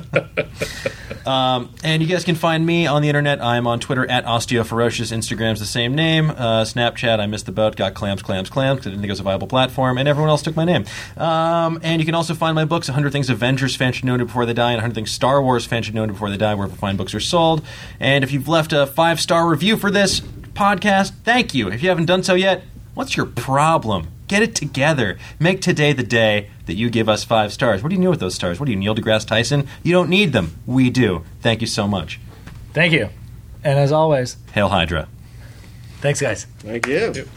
And you guys can find me on the internet. I'm on Twitter at OsteoFerocious. Instagram's the same name. Snapchat, I missed the boat, got clams, because I didn't think it was a viable platform, and everyone else took my name. And you can also find my books, 100 Things Avengers Fans Should Know Before They Die, and 100 Things Star Wars Fans Should Know Before They Die, wherever fine books are sold. And if you've left a 5-star review for this podcast, thank you. If you haven't done so yet, what's your problem? Get it together. Make today the day that you give us 5 stars. What do you do with those stars? What are you, Neil deGrasse Tyson? You don't need them. We do. Thank you so much. Thank you. And as always, Hail Hydra. thanks, guys. Thank you.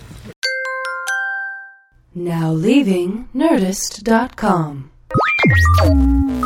Now leaving Nerdist.com.